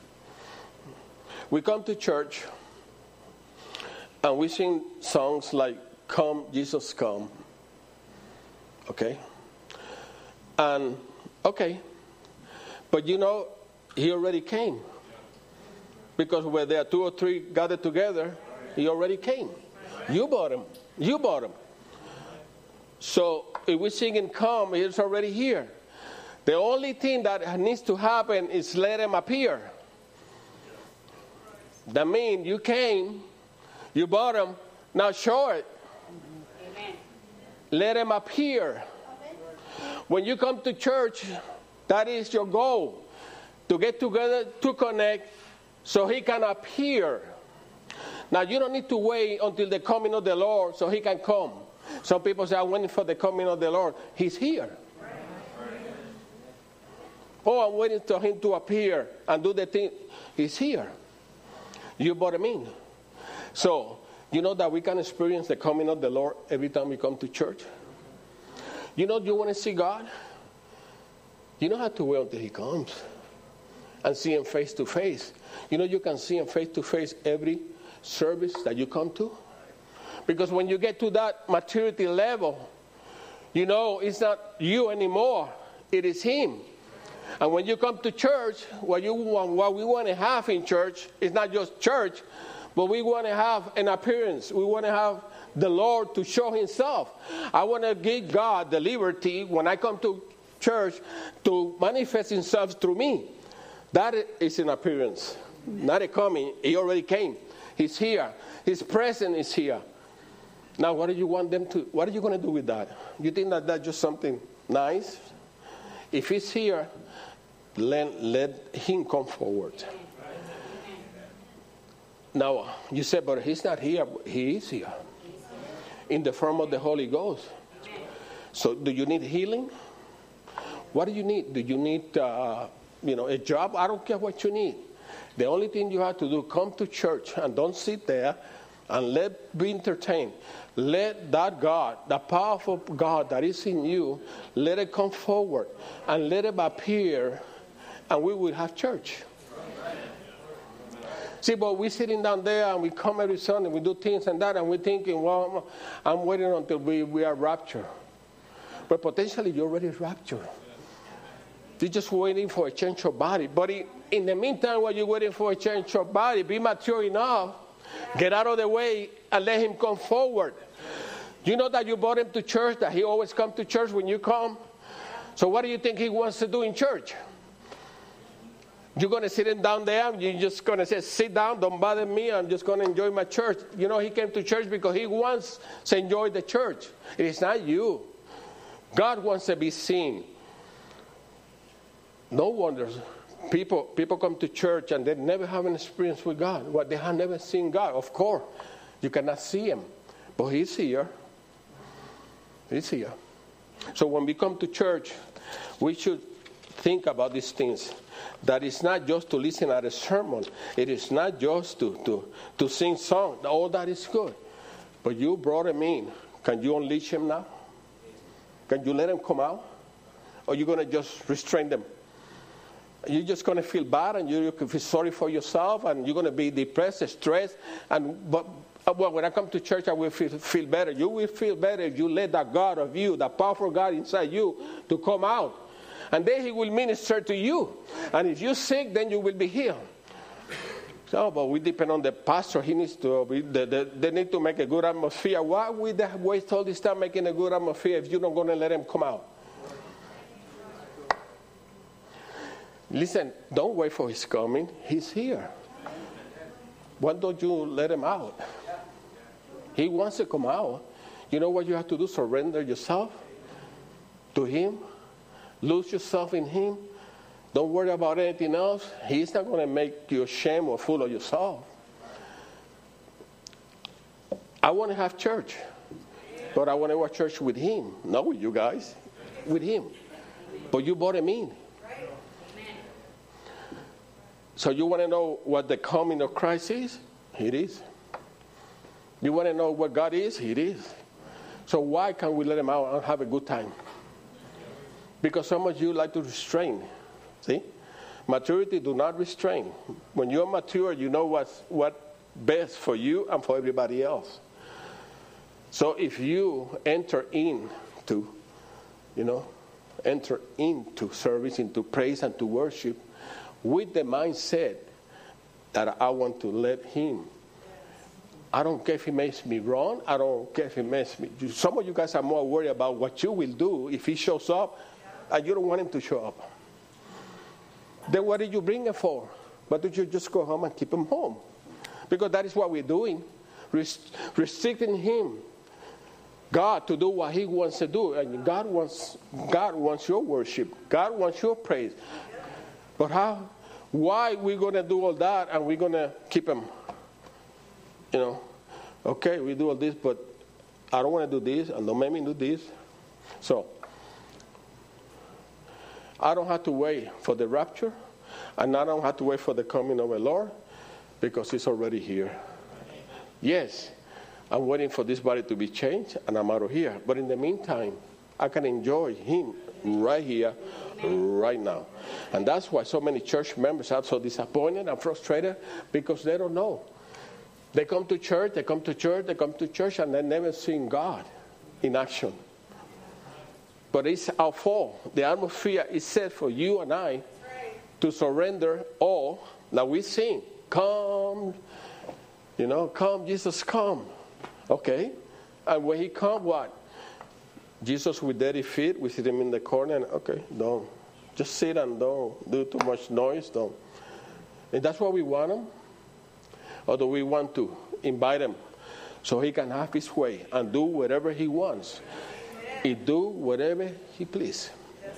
We come to church, and we sing songs like "Come, Jesus, Come." Okay, and okay, but you know. He already came. Because where there are two or three gathered together, he already came. You bought him. You bought him. So if we sing and come, he's already here. The only thing that needs to happen is let him appear. That means you came, you bought him, now show it. Amen. Let him appear. When you come to church, that is your goal. To get together, to connect, so he can appear. Now, you don't need to wait until the coming of the Lord so he can come. Some people say, I'm waiting for the coming of the Lord. He's here. Oh, I'm waiting for him to appear and do the thing. He's here. You brought him in. So, You know that we can experience the coming of the Lord every time we come to church? You know, you want to see God? You don't have to wait until he comes and see him face to face. You know, you can see him face to face every service that you come to. Because when you get to that maturity level, you know, it's not you anymore. It is him. And when you come to church, what you want, what we want to have in church is not just church, but we want to have an appearance. We want to have the Lord to show himself. I want to give God the liberty when I come to church to manifest himself through me. That is an appearance, not a coming. He already came. He's here. His presence is here. Now, what do you want them to, what are you going to do with that? You think that that's just something nice? If he's here, let, let him come forward. Now, you said, but he's not here. He is here in the form of the Holy Ghost. So do you need healing? What do you need? Do you need, uh, you know, a job? I don't care what you need. The only thing you have to do, come to church and don't sit there and let be entertained. Let that God, the powerful God that is in you, let it come forward and let it appear, and we will have church. See, but we're sitting down there and we come every Sunday, we do things and that, and we're thinking, well, I'm waiting until we, we are raptured. But potentially you're already raptured. You're just waiting for a change of body. But in the meantime, while you're waiting for a change of body, be mature enough, get out of the way, and let him come forward. You know that you brought him to church, that he always comes to church when you come? So what do you think he wants to do in church? You're going to sit him down there, and you're just going to say, sit down, don't bother me, I'm just going to enjoy my church. You know, he came to church because he wants to enjoy the church. It is not you. God wants to be seen. No wonder people people come to church and they never have an experience with God. What, they have never seen God. Of course, you cannot see him, but he's here. He's here. So when we come to church, we should think about these things. That it's not just to listen at a sermon. It is not just to, to, to sing songs. All that is good. But you brought him in. Can you unleash him now? Can you let him come out? Or are you going to just restrain them? You're just going to feel bad, and you can feel sorry for yourself, and you're going to be depressed, stressed. And but well, when I come to church, I will feel, feel better. You will feel better if you let that God of you, the powerful God inside you, to come out. And then he will minister to you. And if you're sick, then you will be healed. So, but we depend on the pastor. He needs to, we, the, the, they need to make a good atmosphere. Why would they waste all this time making a good atmosphere if you're not going to let him come out? Listen, don't wait for his coming. He's here. Why don't you let him out? He wants to come out. You know what you have to do? Surrender yourself to him. Lose yourself in him. Don't worry about anything else. He's not going to make you ashamed or fool of yourself. I want to have church. But I want to have church with him. Not with you guys. With him. But you brought him in. So you want to know what the coming of Christ is? It is. You want to know what God is? It is. So why can't we let him out and have a good time? Because some of you like to restrain. See? Maturity do not restrain. When you're mature, you know what's what best for you and for everybody else. So if you enter into, you know, enter into service, into praise and to worship, with the mindset that I want to let him. I don't care if he makes me wrong. I don't care if he makes me. Some of you guys are more worried about what you will do if he shows up, and you don't want him to show up. Then what did you bring him for? Why don't you just go home and keep him home? Because that is what we're doing, Rest- restricting him, God, to do what he wants to do. And God wants, God wants your worship. God wants your praise. But how? Why we going to do all that and we're going to keep him? You know, okay, we do all this, but I don't want to do this, and don't make me do this. So, I don't have to wait for the rapture, and I don't have to wait for the coming of the Lord, because it's already here. Yes, I'm waiting for this body to be changed, and I'm out of here. But in the meantime, I can enjoy him right here, right now. And that's why so many church members are so disappointed and frustrated, because they don't know. They come to church, they come to church, they come to church, and they never seen God in action. But it's our fault. The atmosphere is set for you and I to surrender all that we sing. Come, you know, come, Jesus, come. Okay. And when he come, what? Jesus with dirty feet, we sit him in the corner, and okay, don't. Just sit and don't do too much noise, don't. And that's what we want him? Or do we want to invite him so he can have his way and do whatever he wants? He do whatever he please.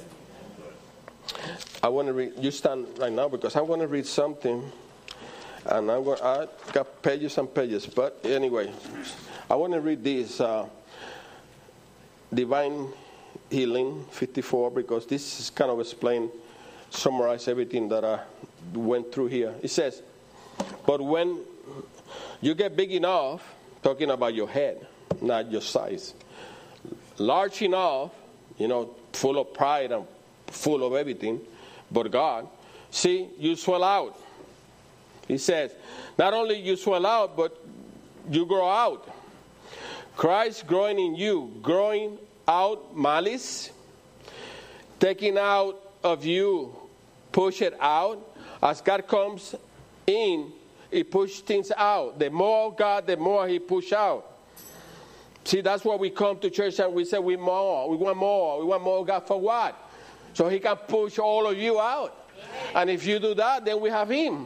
I want to read, you stand right now because I'm going to read something, and I'm going to, I got pages and pages, but anyway, I want to read this, uh, Divine Healing fifty-four, because this is kind of explain, summarize everything that I went through here. It says, but when you get big enough, talking about your head, not your size, large enough, you know, full of pride and full of everything, but God, see, you swell out. He says, not only you swell out, but you grow out. Christ growing in you, growing out malice, taking out of you, push it out. As God comes in, he pushes things out. The more God, the more he push out. See, that's why we come to church and we say we more, we want more, we want more God for what? So he can push all of you out. And if you do that, then we have him.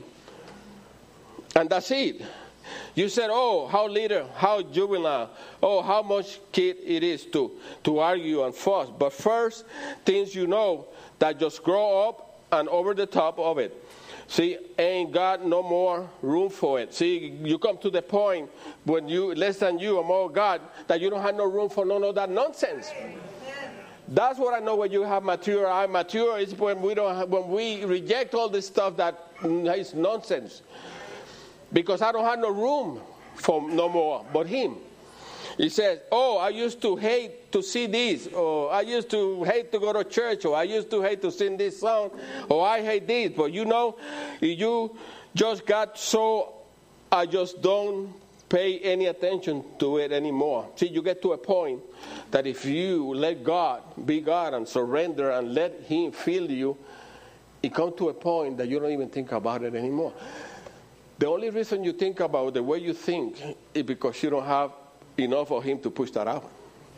And that's it. You said, oh, how little, how juvenile, oh, how much kid it is to, to argue and fuss. But first, things you know that just grow up and over the top of it. See, ain't got no more room for it. See, you come to the point when you less than you or more God that you don't have no room for none of that nonsense. That's what I know when you have mature. I'm mature is when we don't have, when we reject all this stuff that is nonsense. Because I don't have no room for no more but him. He says, oh, I used to hate to see this, or I used to hate to go to church, or I used to hate to sing this song, or I hate this. But you know, you just got so, I just don't pay any attention to it anymore. See, you get to a point that if you let God be God and surrender and let him fill you, it comes to a point that you don't even think about it anymore. The only reason you think about the way you think is because you don't have enough of him to push that out.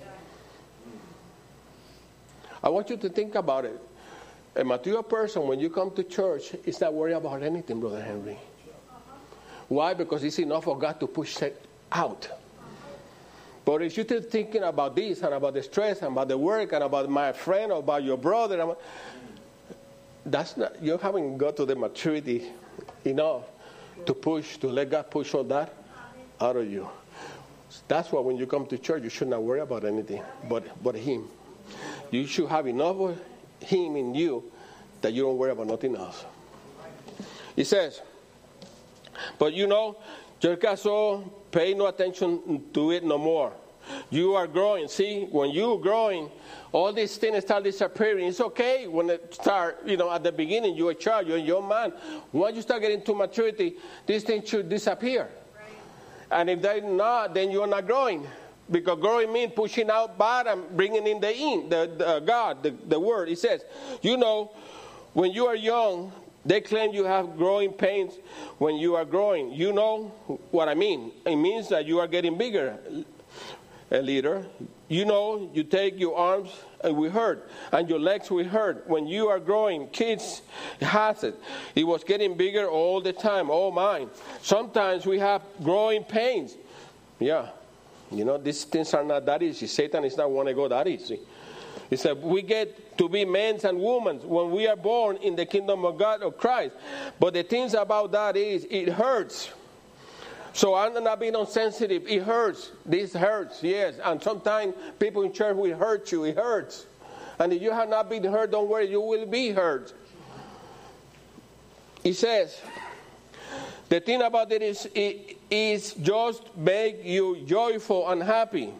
I want you to think about it. A mature person, when you come to church, is not worried about anything, Brother Henry. Why? Because it's enough of God to push it out. But if you're still thinking about this and about the stress and about the work and about my friend or about your brother, that's not, you haven't got to the maturity enough to push, to let God push all that out of you. That's why when you come to church, you should not worry about anything but, but him. You should have enough of him in you that you don't worry about nothing else. He says, but you know, just got so pay no attention to it no more. You are growing. See, when you're growing, all these things start disappearing. It's okay when it start, you know, at the beginning, you're a child, you're a young man. Once you start getting to maturity, these things should disappear. Right. And if they're not, then you're not growing. Because growing means pushing out bad and bringing in the in, the, the uh, God, the, the word. It says, you know, when you are young, they claim you have growing pains when you are growing. You know what I mean. It means that you are getting bigger. A leader, you know, you take your arms and we hurt, and your legs we hurt. When you are growing, kids has it. It was getting bigger all the time, all mine. Sometimes we have growing pains. Yeah, you know, these things are not that easy. Satan is not want to go that easy. He said we get to be men and women when we are born in the kingdom of God, of Christ. But the things about that is it hurts. So I'm not being insensitive. It hurts. This hurts, yes. And sometimes people in church will hurt you. It hurts. And if you have not been hurt, don't worry, you will be hurt. He says, the thing about it is, it, is just make you joyful and happy.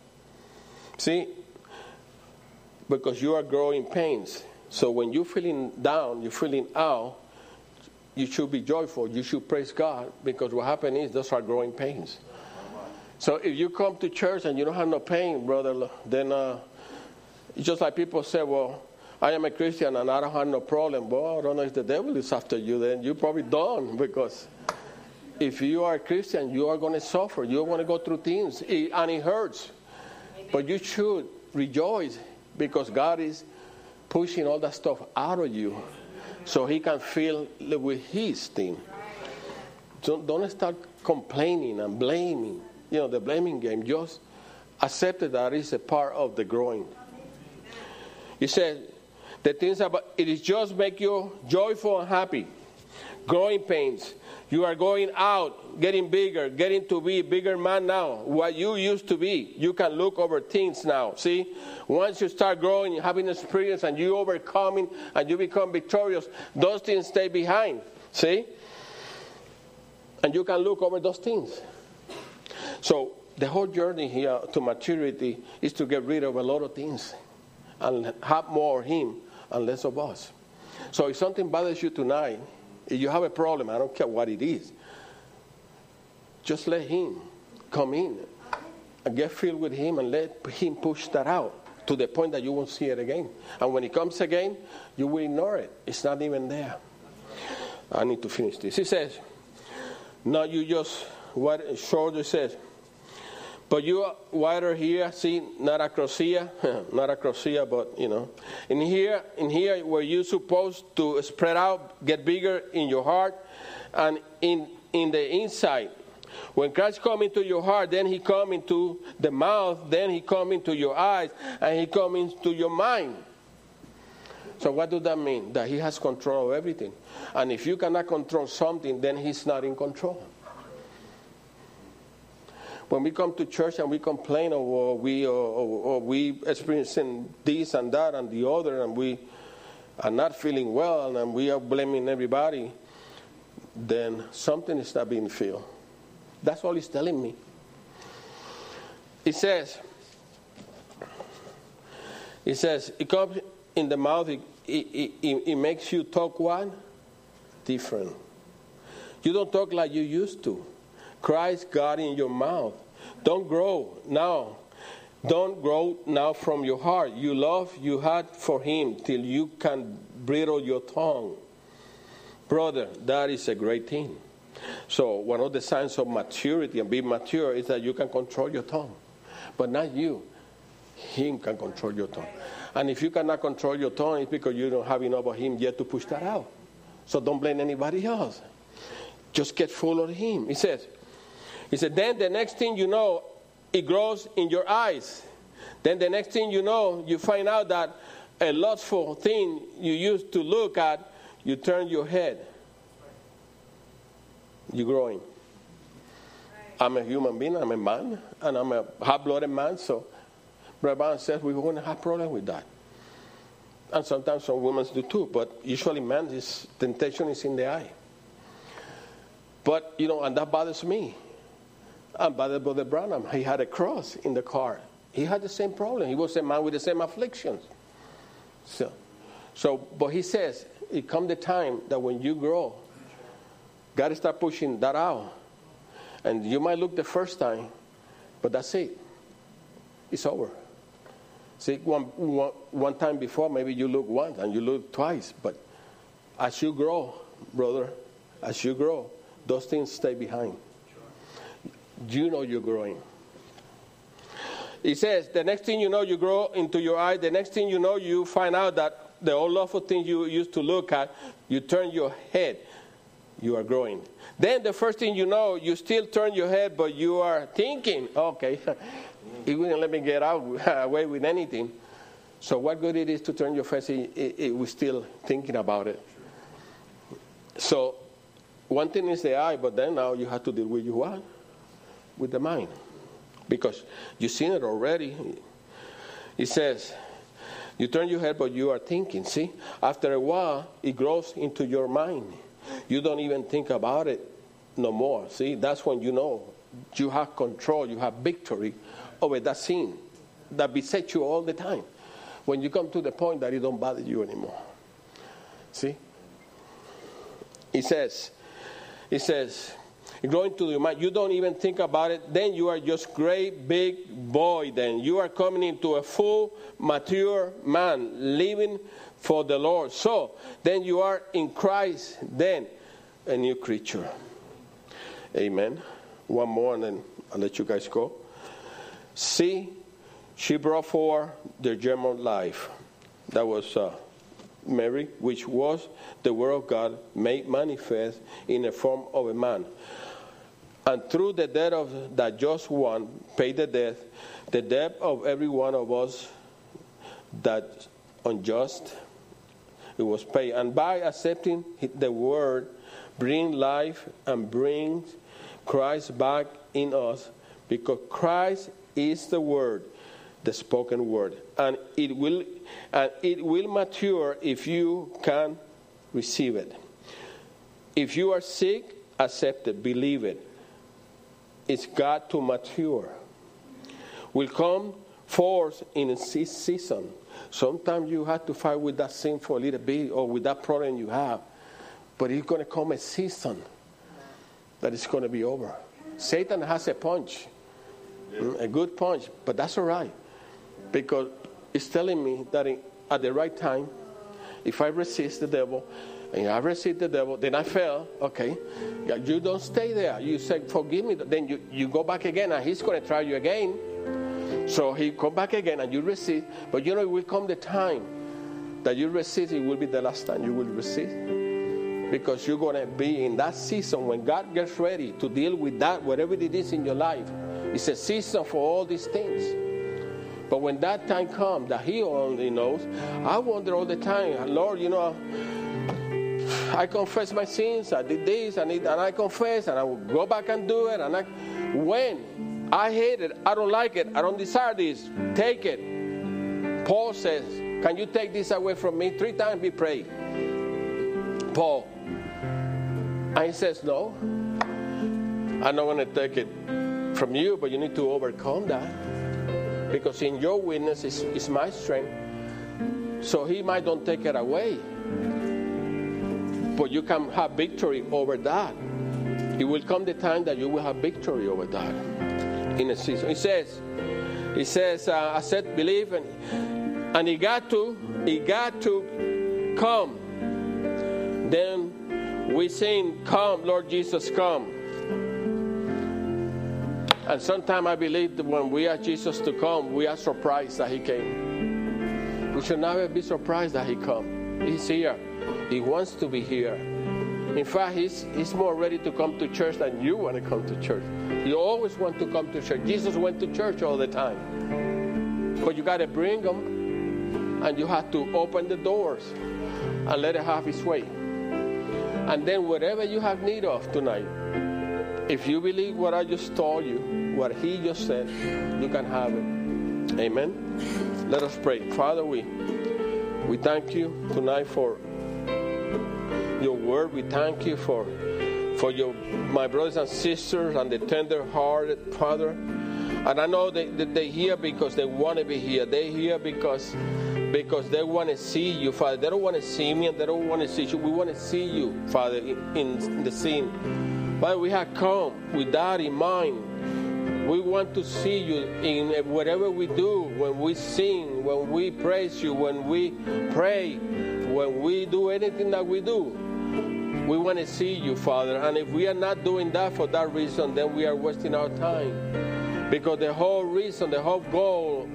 See? Because you are growing pains. So when you're feeling down, you're feeling out, you should be joyful. You should praise God, because what happens is those are growing pains. So if you come to church and you don't have no pain, brother, then uh, it's just like people say, well, I am a Christian and I don't have no problem. Well, I don't know if the devil is after you, then you're probably done, because if you are a Christian, you are going to suffer. You're going to go through things, and it hurts. Amen. But you should rejoice, because God is pushing all that stuff out of you so he can fill with his thing. So don't start complaining and blaming. You know, the blaming game. Just accept that it's a part of the growing. He said, the things about it is just make you joyful and happy. Growing pains. You are going out, getting bigger, getting to be a bigger man now. What you used to be, you can look over things now. See, once you start growing, having experience, and you overcoming, and you become victorious, those things stay behind. See, and you can look over those things. So the whole journey here to maturity is to get rid of a lot of things and have more of him and less of us. So if something bothers you tonight, if you have a problem, I don't care what it is, just let him come in and get filled with him, and let him push that out to the point that you won't see it again. And when it comes again, you will ignore it. It's not even there. I need to finish this. He says, now you just, what short it says, but you are wider here, see, not across here, not across here, but, you know. In here, in here where you're supposed to spread out, get bigger in your heart and in in the inside. When Christ comes into your heart, then he comes into the mouth, then he comes into your eyes, and he comes into your mind. So what does that mean? That he has control of everything. And if you cannot control something, then he's not in control. When we come to church and we complain, or we or, or we experiencing this and that and the other, and we are not feeling well, and we are blaming everybody, then something is not being filled. That's all he's telling me. It says, it says, it comes in the mouth, it, it, it, it makes you talk what? Different. You don't talk like you used to. Christ got in your mouth. Don't grow now. Don't grow now from your heart. You love you had for him till you can bridle your tongue. Brother, that is a great thing. So one of the signs of maturity and being mature is that you can control your tongue. But not you. Him can control your tongue. And if you cannot control your tongue, it's because you don't have enough of him yet to push that out. So don't blame anybody else. Just get full of him. He says, He said, then the next thing you know, it grows in your eyes. Then the next thing you know, you find out that a lustful thing you used to look at, you turn your head. You're growing. I'm a human being, I'm a man, and I'm a hot-blooded man, so Brother Brown says we're going to have a problem with that. And sometimes some women do too, but usually man, this temptation is in the eye. But, you know, and that bothers me. And bothered Brother Branham. He had a cross in the car. He had the same problem. He was a man with the same afflictions. So, so but he says, it comes the time that when you grow, God start pushing that out. And you might look the first time, but that's it. It's over. See, one, one, one time before, maybe you look once and you look twice. But as you grow, brother, as you grow, those things stay behind. You know you're growing. He says, the next thing you know, you grow into your eye. The next thing you know, you find out that the old lawful thing you used to look at, you turn your head. You are growing. Then the first thing you know, you still turn your head, but you are thinking, okay, he wouldn't let me get out away with anything. So what good it is to turn your face if we're still thinking about it. So one thing is the eye, but then now you have to deal with your what? With the mind. Because you've seen it already. It says, you turn your head, but you are thinking. See, after a while, it grows into your mind. You don't even think about it no more. See, that's when you know you have control, you have victory over that sin that besets you all the time. When you come to the point that it don't bother you anymore. See? He says, he says, going to the mind, you don't even think about it, then you are just great big boy then. You are coming into a full, mature man, living for the Lord. So, then you are in Christ, then a new creature. Amen. One more and then I'll let you guys go. See, she brought forth the germ of life. That was uh, Mary, which was the Word of God made manifest in the form of a man. And through the death of that just one paid the death, the debt of every one of us that unjust, it was paid. And by accepting the Word, bring life and brings Christ back in us, because Christ is the Word, the spoken Word, and it will and it will mature if you can receive it. If you are sick, accept it, believe it. It's got to mature. Will come forth in a season. Sometimes you have to fight with that sin for a little bit, or with that problem you have, but it's going to come a season that it's going to be over. Satan has a punch, a good punch, but that's all right, because it's telling me that in, at the right time, if I resist the devil, and I resist the devil, then I fail, okay, you don't stay there. You say, forgive me, then you, you go back again, and he's going to try you again. So he come back again, and you resist, but you know, it will come the time that you resist, it will be the last time you will resist. Because you're going to be in that season when God gets ready to deal with that, whatever it is in your life. It's a season for all these things. But when that time comes, that He only knows, I wonder all the time, Lord, you know, I confess my sins, I did this, and, it, and I confess, and I will go back and do it. And I, when I hate it, I don't like it, I don't desire this, take it. Paul says, can you take this away from me? Three times he prayed. Paul. And he says, no, I'm not going to take it from you, but you need to overcome that. Because in your weakness is, is my strength. So he might don't take it away. But you can have victory over that. It will come the time that you will have victory over that. In a season. He says, he says, uh, I said, believe, and, and he got to, he got to come. Then we sing, come, Lord Jesus, come. And sometimes I believe that when we ask Jesus to come, we are surprised that He came. We should never be surprised that He come. He's here. He wants to be here. In fact, he's, he's more ready to come to church than you want to come to church. You always want to come to church. Jesus went to church all the time. But you got to bring Him, and you have to open the doors and let it have its way. And then whatever you have need of tonight, if you believe what I just told you, what He just said, you can have it. Amen. Let us pray. Father, we we thank you tonight for your word. We thank you for for your my brothers and sisters and the tender-hearted, Father. And I know that, that they hear because they want to be here. They hear because because they want to see you, Father. They don't want to see me and they don't want to see you. We want to see you, Father, in, in the scene. Father, we have come with that in mind. We want to see you in whatever we do, when we sing, when we praise you, when we pray, when we do anything that we do. We want to see you, Father. And if we are not doing that for that reason, then we are wasting our time. Because the whole reason, the whole goal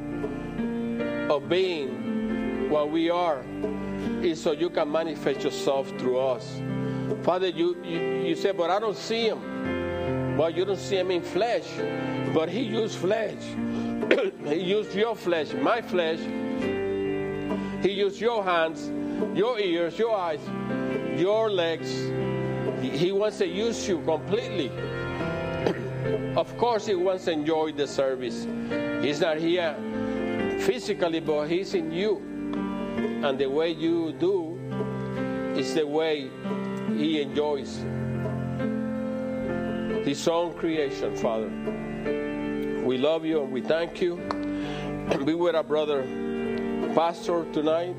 of being what we are is so you can manifest yourself through us. Father, you, you, you said, but I don't see Him. Well, you don't see Him in flesh, but He used flesh. He used your flesh, my flesh. He used your hands, your ears, your eyes, your legs. He, he wants to use you completely. Of course, He wants to enjoy the service. He's not here physically, but He's in you. And the way you do is the way He enjoys. His own creation, Father. We love you and we thank you. And be with our brother pastor tonight.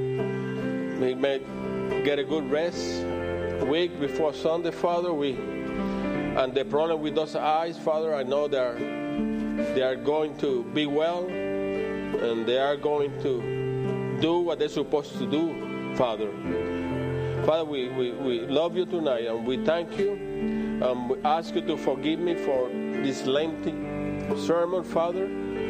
He may get a good rest week before Sunday, Father. We and the problem with those eyes, Father, I know they are they are going to be well, and they are going to do what they're supposed to do, Father. Father, we, we, we love you tonight, and we thank you. Um, we ask you to forgive me for this lengthy sermon, Father.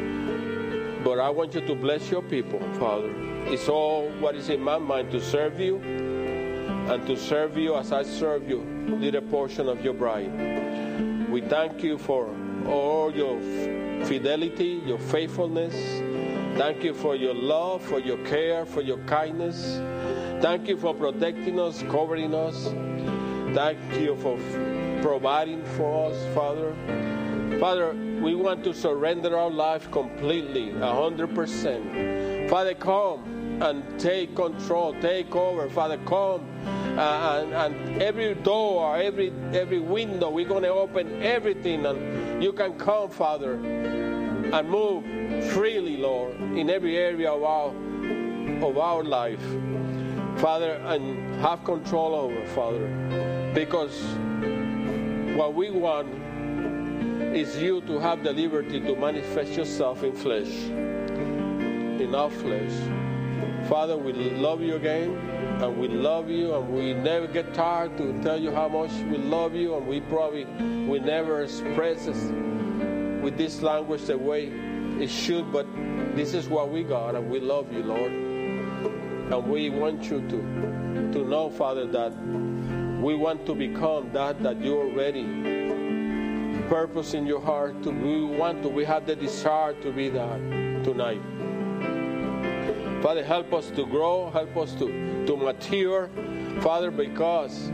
But I want you to bless your people, Father. It's all what is in my mind to serve you, and to serve you as I serve you, little portion of your bride. We thank you for all your fidelity, your faithfulness. Thank you for your love, for your care, for your kindness. Thank you for protecting us, covering us. Thank you for providing for us, Father. Father, we want to surrender our life completely, one hundred percent. Father, come and take control, take over. Father, come uh, and, and every door, every every window, we're going to open everything, and you can come, Father, and move freely, Lord, in every area of our of our life, Father, and have control over, Father, because what we want is you to have the liberty to manifest yourself in flesh, in our flesh. Father, we love you again, and we love you, and we never get tired to tell you how much we love you, and we probably we never express it with this language the way it should, but this is what we got, and we love you, Lord. And we want you to, to know, Father, that we want to become that that you already purpose in your heart to. We want to, we have the desire to be that tonight. Father, help us to grow, help us to, to mature, Father, because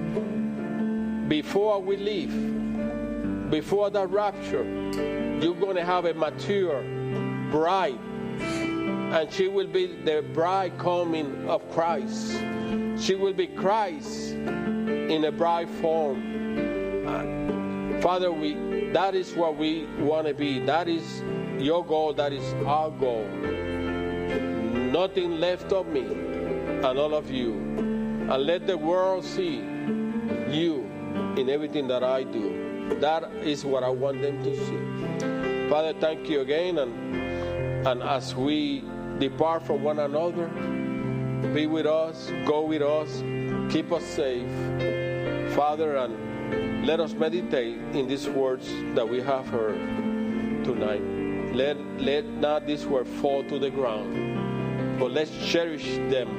before we leave, before the rapture, you're going to have a mature bride, and she will be the bride coming of Christ. She will be Christ in a bride form. Uh, Father, we that is what we want to be. That is your goal. That is our goal. Nothing left of me and all of you. And let the world see you in everything that I do. That is what I want them to see. Father, thank you again. And, and as we depart from one another, be with us, go with us, keep us safe, Father, and let us meditate in these words that we have heard tonight. Let, let not this word fall to the ground, but let's cherish them.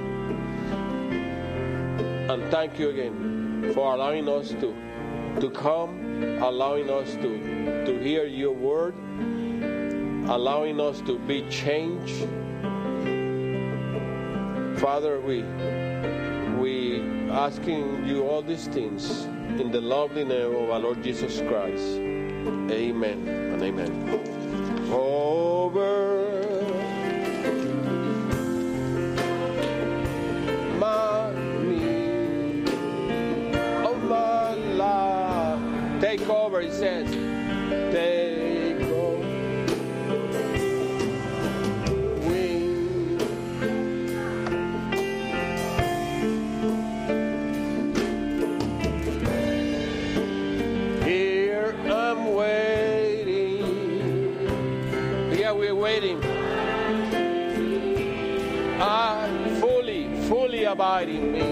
And thank you again for allowing us to, to come, allowing us to, to hear your word, allowing us to be changed. Father, we we asking you all these things in the lovely name of our Lord Jesus Christ. Amen and amen. Over my me, oh my life, take over. He says, take over. Waiting. I fully, fully abide in me.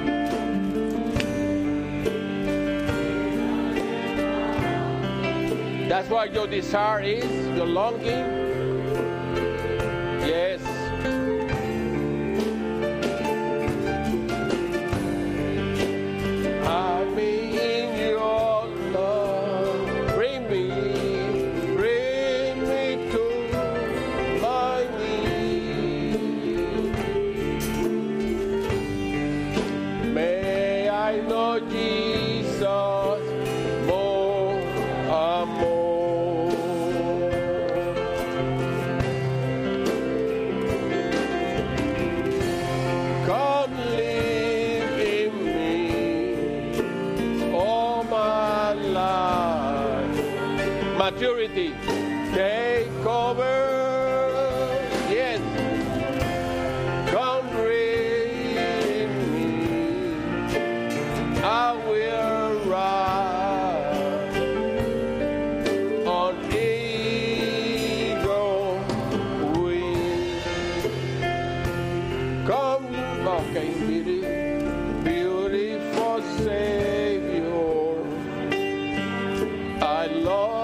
That's what your desire is, your longing. Yes. I'm in your love. Bring me. Maturity. Take over. Yes. Come bring me. I will ride on eagle wings. Come, okay, beauty, beautiful Savior. I love